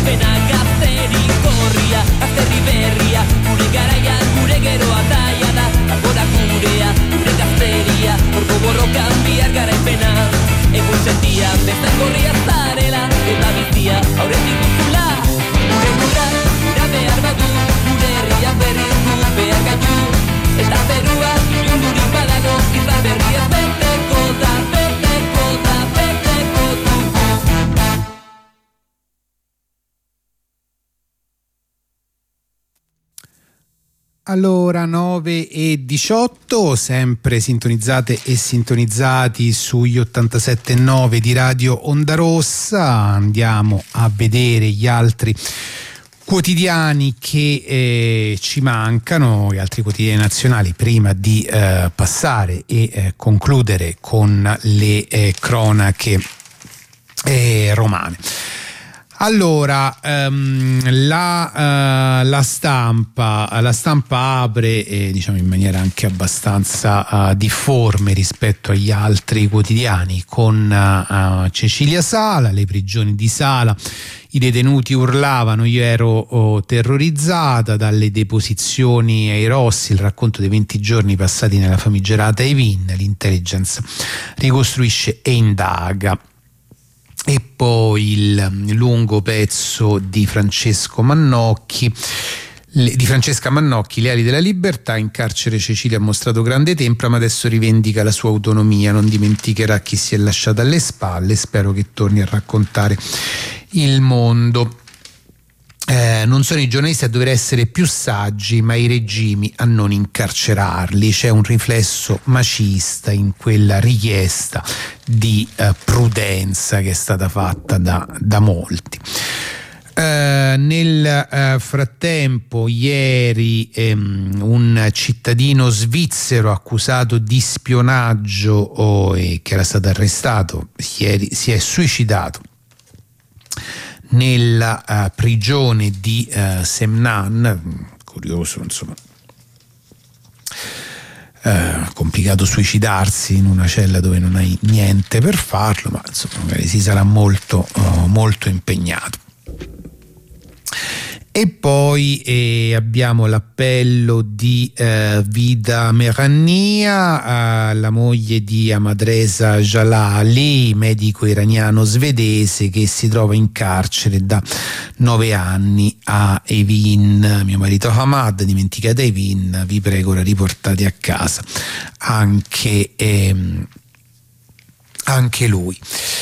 Gure garaian, gure gero ataia da. Allora, 9:18, sempre sintonizzate e sintonizzati sugli 87.9 di Radio Onda Rossa. Andiamo a vedere gli altri quotidiani che ci mancano, gli altri quotidiani nazionali, prima di passare e concludere con le cronache romane. Allora, la stampa apre, diciamo in maniera anche abbastanza difforme rispetto agli altri quotidiani, con Cecilia Sala, le prigioni di Sala. I detenuti urlavano, io ero terrorizzata, dalle deposizioni ai Rossi, il racconto dei 20 giorni passati nella famigerata Evin, l'intelligence ricostruisce e indaga. E poi il lungo pezzo di Francesca Mannocchi, Le ali della libertà. In carcere Cecilia ha mostrato grande tempra, ma adesso rivendica la sua autonomia, non dimenticherà chi si è lasciato alle spalle, spero che torni a raccontare il mondo. Non sono i giornalisti a dover essere più saggi, ma i regimi a non incarcerarli. C'è un riflesso macista in quella richiesta di prudenza che è stata fatta da molti. Nel frattempo, ieri un cittadino svizzero accusato di spionaggio e che era stato arrestato ieri si è suicidato nella prigione di Semnan. Curioso, insomma, complicato suicidarsi in una cella dove non hai niente per farlo, ma insomma magari si sarà molto impegnato. E poi abbiamo l'appello di Vida Merannia, la moglie di Ahmadreza Jalali, medico iraniano svedese che si trova in carcere da 9 anni a Evin. Mio marito Hamad, dimenticate Evin, vi prego, ora riportate a casa anche lui.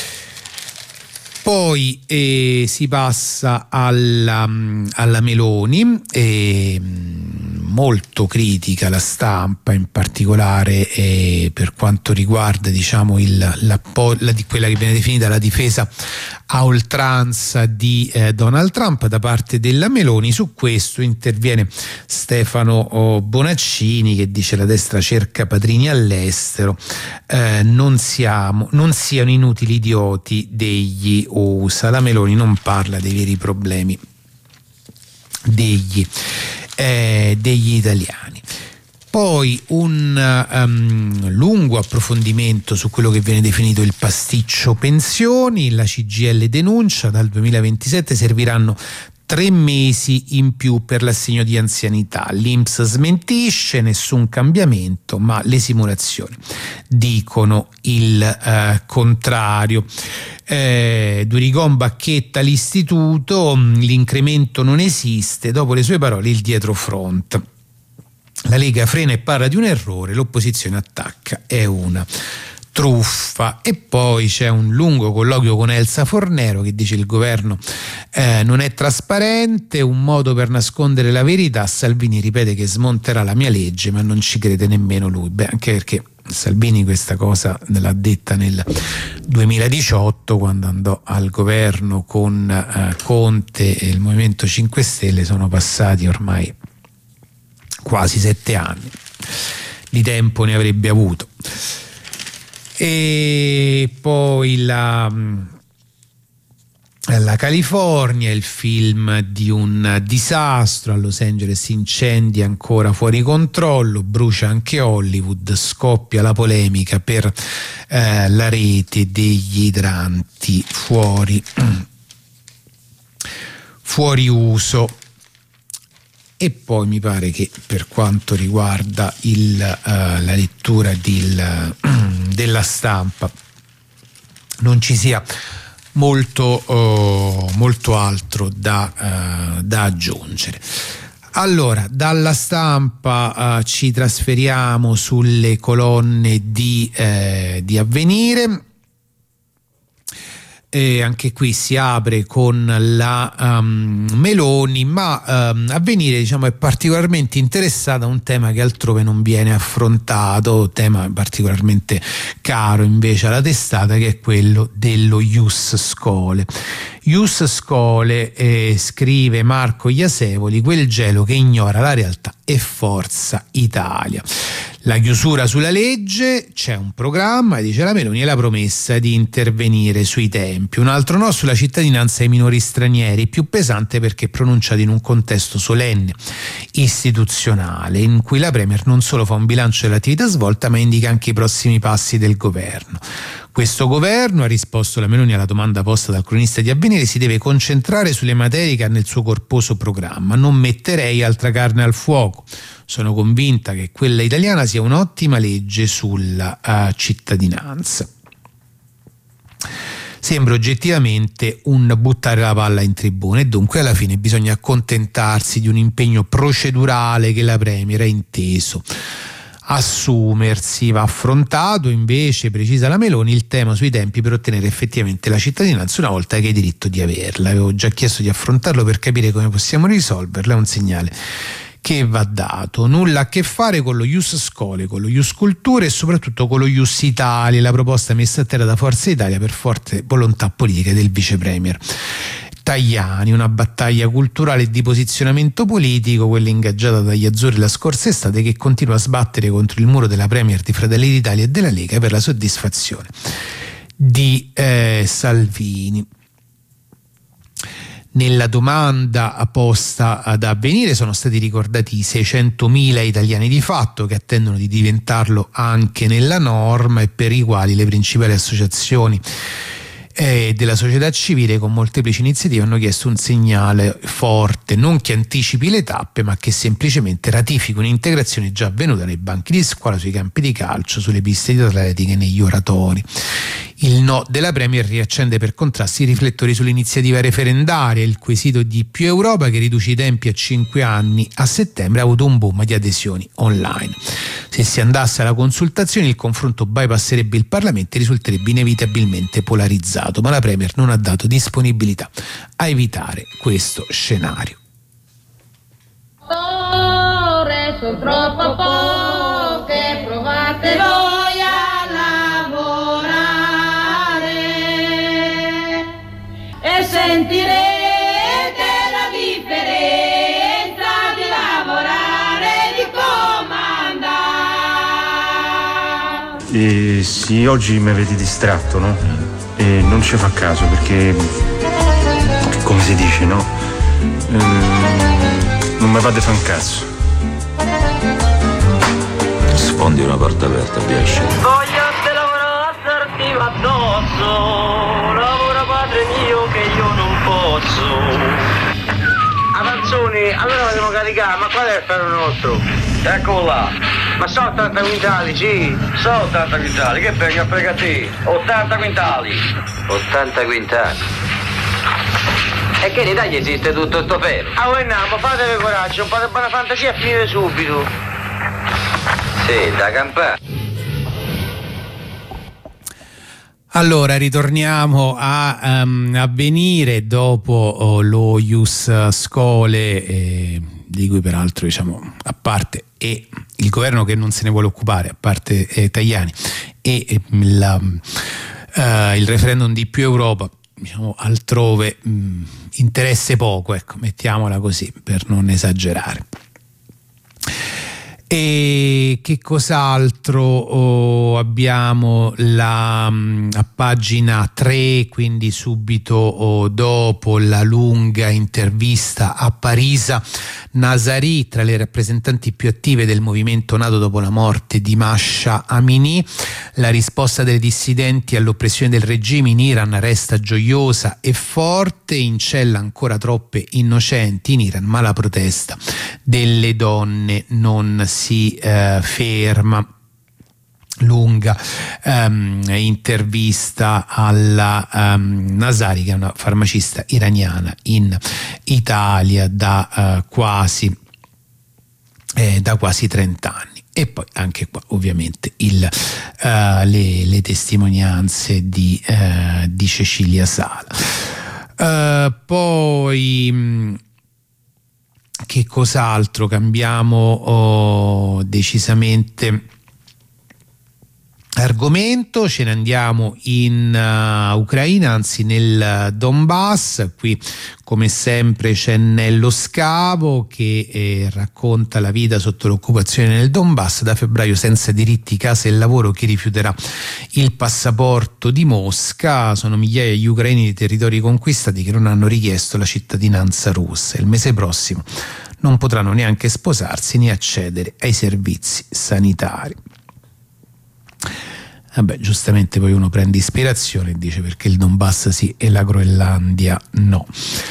Poi si passa alla Meloni, molto critica la stampa, in particolare per quanto riguarda, diciamo, di quella che viene definita la difesa a oltranza di Donald Trump da parte della Meloni. Su questo interviene Stefano Bonaccini, che dice: la destra cerca padrini all'estero, non siano inutili idioti degli USA. La Meloni non parla dei veri problemi degli italiani. Poi un lungo approfondimento su quello che viene definito il pasticcio pensioni. La CGIL denuncia: dal 2027 serviranno 3 mesi in più per l'assegno di anzianità. L'INPS smentisce, nessun cambiamento, ma le simulazioni dicono il contrario. Durigon bacchetta l'istituto, l'incremento non esiste, dopo le sue parole il dietrofront. La Lega frena e parla di un errore, l'opposizione attacca, è una truffa. E poi c'è un lungo colloquio con Elsa Fornero che dice: il governo non è trasparente, un modo per nascondere la verità. Salvini ripete che smonterà la mia legge, ma non ci crede nemmeno lui. Beh, anche perché Salvini questa cosa l'ha detta nel 2018, quando andò al governo con Conte e il Movimento 5 Stelle. Sono passati ormai quasi 7 anni, di tempo ne avrebbe avuto. E poi la California, il film di un disastro. A Los Angeles incendi ancora fuori controllo, brucia anche Hollywood, scoppia la polemica per la rete degli idranti fuori uso. E poi mi pare che per quanto riguarda la lettura della stampa non ci sia molto altro da aggiungere. Allora, dalla stampa ci trasferiamo sulle colonne di Avvenire. anche qui si apre con la Meloni, ma Avvenire, diciamo, è particolarmente interessata a un tema che altrove non viene affrontato, tema particolarmente caro invece alla testata, che è quello dello Ius Scholae. Ius Scholae, scrive Marco Iasevoli, quel gelo che ignora la realtà è Forza Italia. La chiusura sulla legge, c'è un programma, dice la Meloni, e la promessa di intervenire sui tempi. Un altro no sulla cittadinanza ai minori stranieri, più pesante perché pronunciato in un contesto solenne, istituzionale, in cui la Premier non solo fa un bilancio dell'attività svolta, ma indica anche i prossimi passi del governo. Questo governo, ha risposto la Meloni alla domanda posta dal cronista di Avvenire, si deve concentrare sulle materie che ha nel suo corposo programma. Non metterei altra carne al fuoco. Sono convinta che quella italiana sia un'ottima legge sulla cittadinanza. Sembra oggettivamente un buttare la palla in tribuna, e dunque alla fine bisogna accontentarsi di un impegno procedurale che la Premier ha inteso assumersi. Va affrontato invece, precisa la Meloni, il tema sui tempi per ottenere effettivamente la cittadinanza una volta che hai diritto di averla. Avevo già chiesto di affrontarlo per capire come possiamo risolverla, è un segnale che va dato. Nulla a che fare con lo Ius Scholae, con lo Ius Cultura e soprattutto con lo Ius Italia, la proposta messa a terra da Forza Italia per forte volontà politica del vice premier Tajani. Una battaglia culturale e di posizionamento politico, quella ingaggiata dagli azzurri la scorsa estate, che continua a sbattere contro il muro della Premier di Fratelli d'Italia e della Lega per la soddisfazione di Salvini. Nella domanda posta ad Avvenire sono stati ricordati i 600.000 italiani di fatto che attendono di diventarlo anche nella norma, e per i quali le principali associazioni della società civile con molteplici iniziative hanno chiesto un segnale forte, non che anticipi le tappe ma che semplicemente ratifichi un'integrazione già avvenuta nei banchi di scuola, sui campi di calcio, sulle piste di atletica e negli oratori. Il no della Premier riaccende per contrasti i riflettori sull'iniziativa referendaria. Il quesito di Più Europa, che riduce i tempi a 5 anni, a settembre ha avuto un boom di adesioni online. Se si andasse alla consultazione, il confronto bypasserebbe il Parlamento e risulterebbe inevitabilmente polarizzato, ma la Premier non ha dato disponibilità a evitare questo scenario. Ore sono troppo poche, provate voi a lavorare e sentirete la differenza di lavorare e di comandare. Sì, oggi mi vedi distratto, no? E non ci fa caso perché, come si dice, no? Non mi va di fa un cazzo. Sfondi una porta aperta, piace. Voglio te lavoro assertivo addosso, lavora padre mio che io non posso. Avanzoni, allora dobbiamo caricare, ma qual è il ferro nostro? Eccolo là. Ma sono 80 quintali, sì, sono 80 quintali, che venga a frega te? 80 quintali. 80 quintali. E che in Italia esiste tutto sto ferro? Ah, voi andiamo, fatevi coraggio, un po' di buona fantasia e finire subito. Sì, da campare. Allora, ritorniamo a Avvenire dopo lo Ius Scholae, di cui peraltro, diciamo, a parte e il governo che non se ne vuole occupare, a parte Tajani, e il referendum di Più Europa, diciamo, altrove interesse poco, ecco, mettiamola così per non esagerare. E che cos'altro abbiamo? A pagina 3, quindi subito dopo la lunga intervista a Parisa Nazari, tra le rappresentanti più attive del movimento nato dopo la morte di Mahsa Amini. La risposta delle dissidenti all'oppressione del regime in Iran resta gioiosa e forte, in cella ancora troppe innocenti in Iran, ma la protesta delle donne non si ferma. Lunga intervista alla Nazari, che è una farmacista iraniana in Italia da quasi 30 anni. E poi anche qua ovviamente il le testimonianze di Cecilia Sala. Poi che cos'altro? Cambiamo decisamente argomento, ce ne andiamo in Ucraina, anzi nel Donbass. Qui come sempre c'è Nello Scavo che racconta la vita sotto l'occupazione nel Donbass, da febbraio senza diritti, casa e lavoro, chi rifiuterà il passaporto di Mosca. Sono migliaia gli ucraini di territori conquistati che non hanno richiesto la cittadinanza russa. Il mese prossimo non potranno neanche sposarsi né accedere ai servizi sanitari. Vabbè, giustamente poi uno prende ispirazione e dice perché il Donbass sì e la Groenlandia no.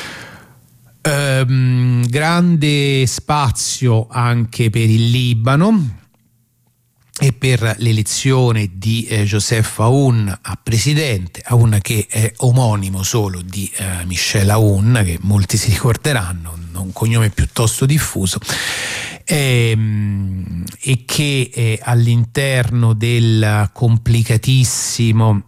Grande spazio anche per il Libano e per l'elezione di Joseph Aoun a presidente, Aoun che è omonimo solo di Michel Aoun, che molti si ricorderanno, un cognome piuttosto diffuso, e che all'interno del complicatissimo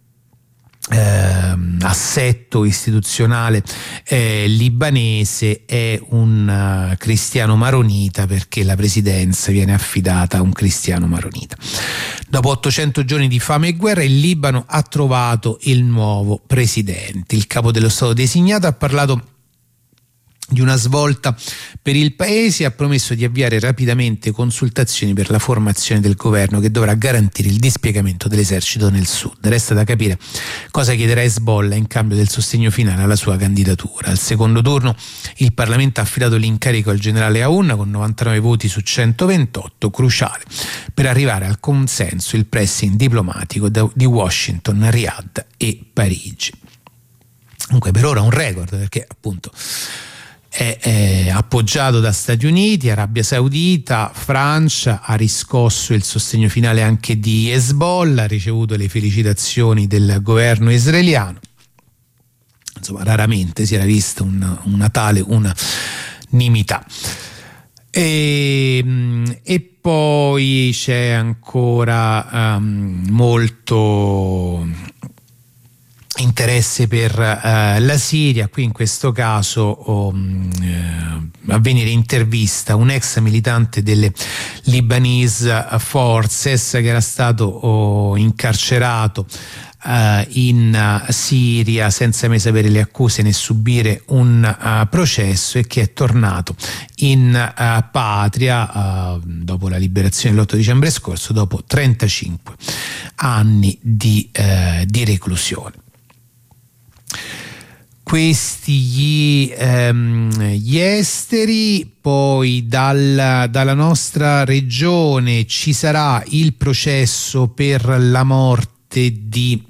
assetto istituzionale libanese è un cristiano maronita, perché la presidenza viene affidata a un cristiano maronita. Dopo 800 giorni di fame e guerra, il Libano ha trovato il nuovo presidente. Il capo dello Stato designato ha parlato di una svolta per il paese e ha promesso di avviare rapidamente consultazioni per la formazione del governo che dovrà garantire il dispiegamento dell'esercito nel sud. Resta da capire cosa chiederà Hezbollah in cambio del sostegno finale alla sua candidatura. Al secondo turno il Parlamento ha affidato l'incarico al generale Aoun con 99 voti su 128, cruciale per arrivare al consenso il pressing diplomatico di Washington, Riyadh e Parigi. Comunque per ora un record, perché appunto è appoggiato da Stati Uniti, Arabia Saudita, Francia, ha riscosso il sostegno finale anche di Hezbollah, ha ricevuto le felicitazioni del governo israeliano. Insomma, raramente si era vista una tale unanimità. E poi c'è ancora molto interesse per la Siria. Qui in questo caso Avvenire intervista un ex militante delle Lebanese Forces che era stato incarcerato in Siria senza mai sapere le accuse né subire un processo, e che è tornato in patria dopo la liberazione l'8 dicembre scorso, dopo 35 anni di reclusione. Questi gli esteri. Poi dalla nostra regione ci sarà il processo per la morte di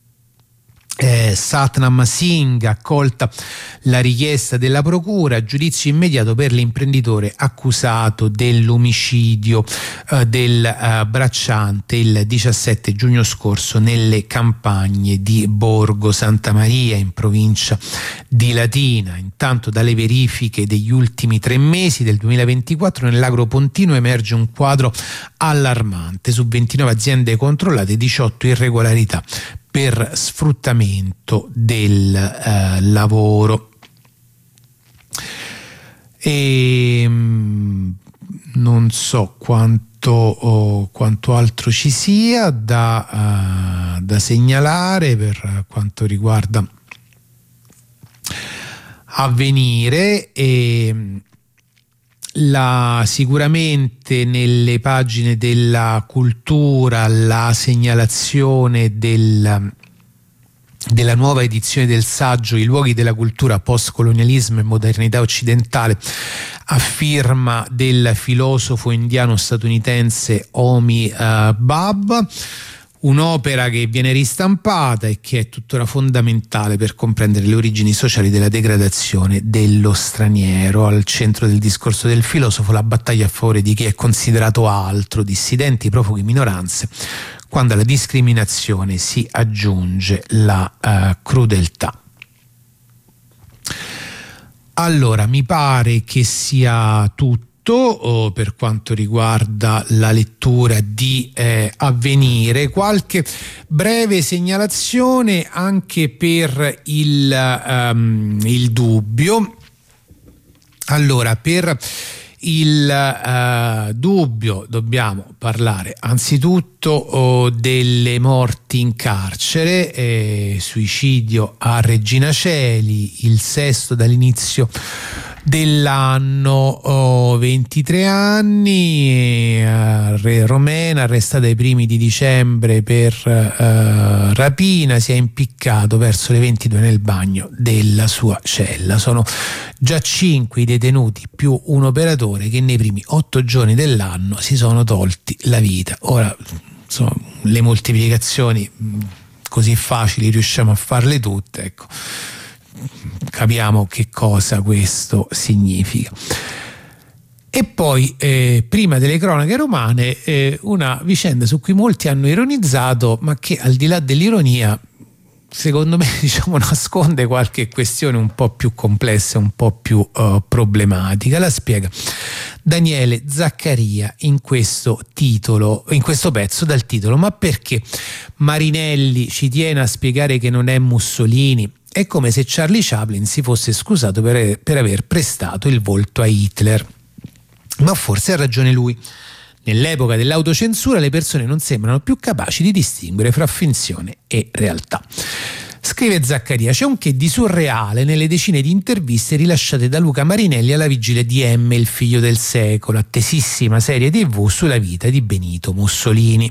Satnam Singh, accolta la richiesta della procura, giudizio immediato per l'imprenditore accusato dell'omicidio del bracciante il 17 giugno scorso nelle campagne di Borgo Santa Maria in provincia di Latina. Intanto dalle verifiche degli ultimi 3 mesi del 2024 nell'agro pontino emerge un quadro allarmante: su 29 aziende controllate 18 irregolarità per sfruttamento del lavoro. E non so quanto altro ci sia da segnalare per quanto riguarda Avvenire. E sicuramente nelle pagine della cultura la segnalazione della nuova edizione del saggio I luoghi della cultura, postcolonialismo e modernità occidentale, a firma del filosofo indiano statunitense Homi Bhabha, un'opera che viene ristampata e che è tuttora fondamentale per comprendere le origini sociali della degradazione dello straniero. Al centro del discorso del filosofo la battaglia a favore di chi è considerato altro, dissidenti, profughi, minoranze, quando alla discriminazione si aggiunge la crudeltà. Allora, mi pare che sia tutto tutto per quanto riguarda la lettura di Avvenire. Qualche breve segnalazione anche per il Dubbio. Allora, per il Dubbio dobbiamo parlare anzitutto delle morti in carcere, suicidio a Regina Coeli, il sesto dall'inizio dell'anno, 23 anni, Romena, arrestata ai primi di dicembre per rapina, si è impiccato verso le 22 nel bagno della sua cella. Sono già 5 i detenuti più un operatore che nei primi 8 giorni dell'anno si sono tolti la vita. Ora, insomma, le moltiplicazioni così facili riusciamo a farle tutte, ecco, capiamo che cosa questo significa. E poi prima delle cronache romane, una vicenda su cui molti hanno ironizzato, ma che al di là dell'ironia secondo me, diciamo, nasconde qualche questione un po' più complessa, un po' più problematica. La spiega Daniele Zaccaria in questo pezzo dal titolo: ma perché Marinelli ci tiene a spiegare che non è Mussolini? È come se Charlie Chaplin si fosse scusato per aver prestato il volto a Hitler. Ma forse ha ragione lui. Nell'epoca dell'autocensura le persone non sembrano più capaci di distinguere fra finzione e realtà. Scrive Zaccaria: c'è un che di surreale nelle decine di interviste rilasciate da Luca Marinelli alla vigilia di M, il figlio del secolo, attesissima serie TV sulla vita di Benito Mussolini.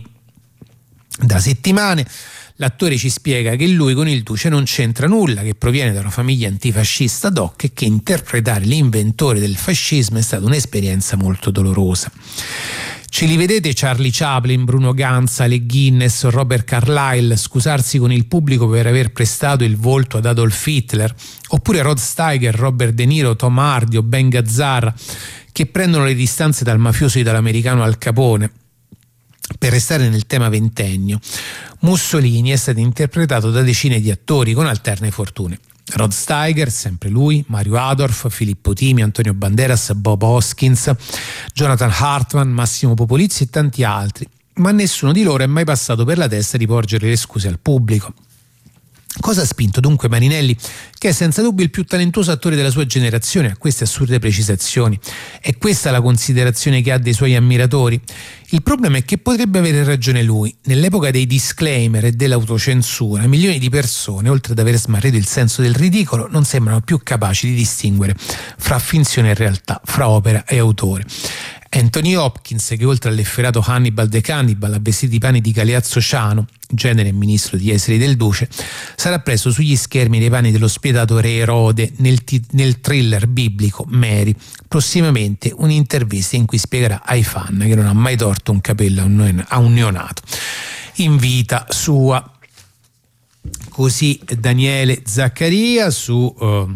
Da settimane l'attore ci spiega che lui con il duce non c'entra nulla, che proviene da una famiglia antifascista doc e che interpretare l'inventore del fascismo è stata un'esperienza molto dolorosa. Ce li vedete Charlie Chaplin, Bruno Ganz, Alec Guinness, Robert Carlyle scusarsi con il pubblico per aver prestato il volto ad Adolf Hitler? Oppure Rod Steiger, Robert De Niro, Tom Hardy o Ben Gazzara che prendono le distanze dal mafioso italoamericano Al Capone? Per restare nel tema ventennio, Mussolini è stato interpretato da decine di attori con alterne fortune. Rod Steiger, sempre lui, Mario Adorf, Filippo Timi, Antonio Banderas, Bob Hoskins, Jonathan Hartman, Massimo Popolizzi e tanti altri, ma nessuno di loro è mai passato per la testa di porgere le scuse al pubblico. Cosa ha spinto dunque Marinelli, che è senza dubbio il più talentuoso attore della sua generazione, a queste assurde precisazioni? È questa la considerazione che ha dei suoi ammiratori? Il problema è che potrebbe avere ragione lui. Nell'epoca dei disclaimer e dell'autocensura, milioni di persone, oltre ad aver smarrito il senso del ridicolo, non sembrano più capaci di distinguere fra finzione e realtà, fra opera e autore. Anthony Hopkins, che oltre all'efferato Hannibal the Cannibal ha vestito i panni di Galeazzo Ciano, genere e ministro di esteri del duce, sarà preso sugli schermi nei panni dello spietato re Erode nel thriller biblico Mary. Prossimamente un'intervista in cui spiegherà ai fan che non ha mai torto un capello a un neonato in vita sua. Così Daniele Zaccaria su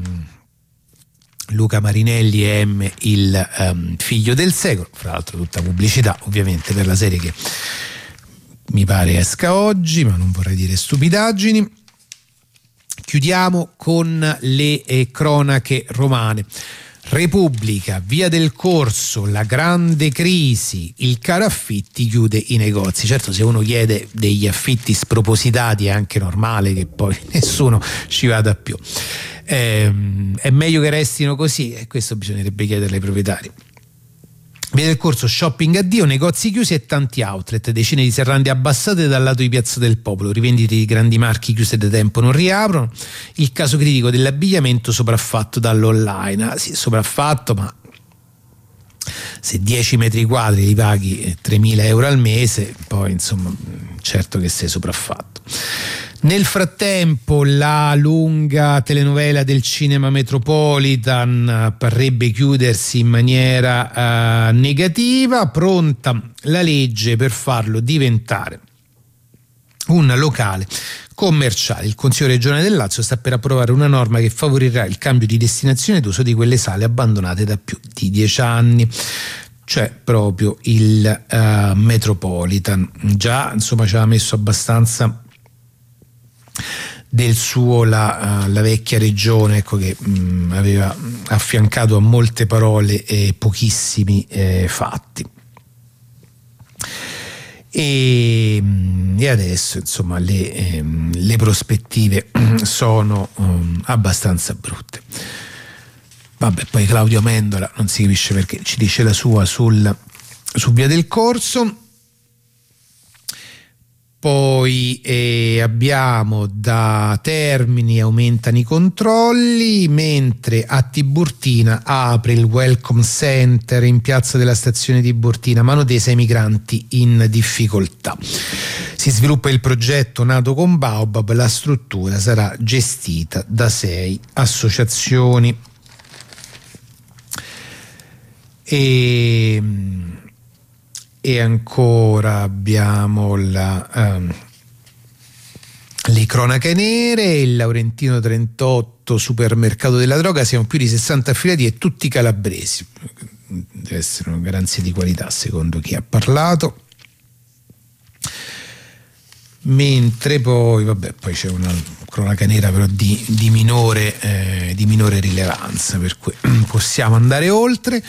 Luca Marinelli e M, il figlio del secolo, fra l'altro tutta pubblicità ovviamente per la serie che mi pare esca oggi, ma non vorrei dire stupidaggini. Chiudiamo con le cronache romane. Repubblica, via del Corso, la grande crisi, il caro affitti chiude i negozi. Certo, se uno chiede degli affitti spropositati è anche normale che poi nessuno ci vada più. È meglio che restino così, e questo bisognerebbe chiederle ai proprietari. Via del Corso, shopping addio, negozi chiusi e tanti outlet, decine di serrande abbassate dal lato di Piazza del Popolo, rivendite di grandi marchi chiuse da tempo non riaprono, il caso critico dell'abbigliamento sopraffatto dall'online. Sì, sopraffatto, ma se 10 metri quadri li paghi 3.000 euro al mese, poi insomma certo che sei sopraffatto. Nel frattempo la lunga telenovela del cinema Metropolitan parrebbe chiudersi in maniera negativa, pronta la legge per farlo diventare un locale commerciale. Il Consiglio regionale del Lazio sta per approvare una norma che favorirà il cambio di destinazione d'uso di quelle sale abbandonate da più di 10 anni. Cioè proprio il Metropolitan. Già insomma ci aveva messo abbastanza del suo la vecchia regione, ecco, che aveva affiancato a molte parole pochissimi fatti. E adesso insomma le prospettive sono abbastanza brutte. Vabbè, poi Claudio Amendola non si capisce perché ci dice la sua su Via del Corso. Poi abbiamo da Termini aumentano i controlli, mentre a Tiburtina apre il Welcome Center in piazza della stazione Tiburtina, mano tesa ai migranti in difficoltà. Si sviluppa il progetto nato con Baobab, la struttura sarà gestita da 6 associazioni. E ancora abbiamo le cronache nere, il Laurentino 38, supermercato della droga, siamo più di 60 affiliati e tutti calabresi. Deve essere una garanzia di qualità secondo chi ha parlato. Mentre poi c'è una cronaca nera però di minore rilevanza, per cui possiamo andare oltre.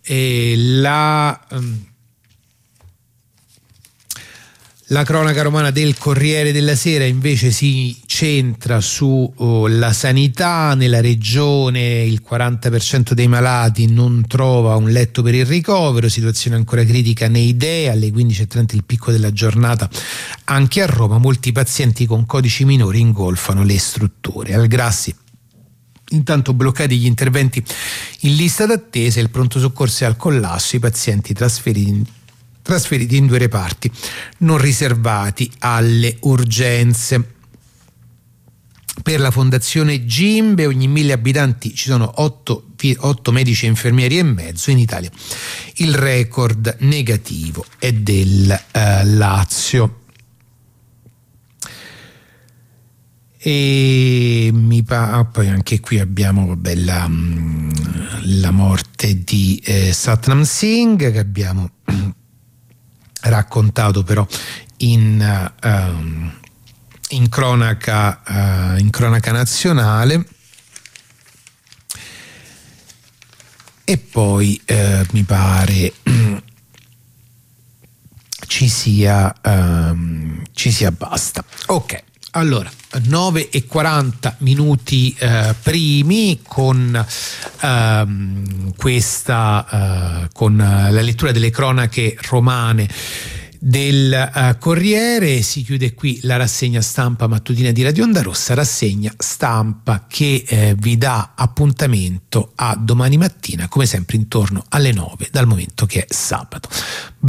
La cronaca romana del Corriere della Sera invece si centra sulla sanità. Nella regione il 40% dei malati non trova un letto per il ricovero, situazione ancora critica nei DEA. Alle 15:30 il picco della giornata anche a Roma, molti pazienti con codici minori ingolfano le strutture. Al Grassi intanto bloccati gli interventi in lista d'attesa, il pronto soccorso è al collasso, i pazienti trasferiti in 2 reparti non riservati alle urgenze. Per la fondazione Gimbe ogni 1000 abitanti ci sono 8 medici e infermieri e mezzo. In Italia il record negativo è del Lazio. E poi anche qui abbiamo la morte di Satnam Singh, che abbiamo raccontato però in cronaca nazionale. E poi mi pare ci sia basta. Ok, allora 9:40 minuti primi con con la lettura delle cronache romane del Corriere. Si chiude qui la rassegna stampa mattutina di Radio Onda Rossa, rassegna stampa che vi dà appuntamento a domani mattina come sempre intorno alle 9, dal momento che è sabato.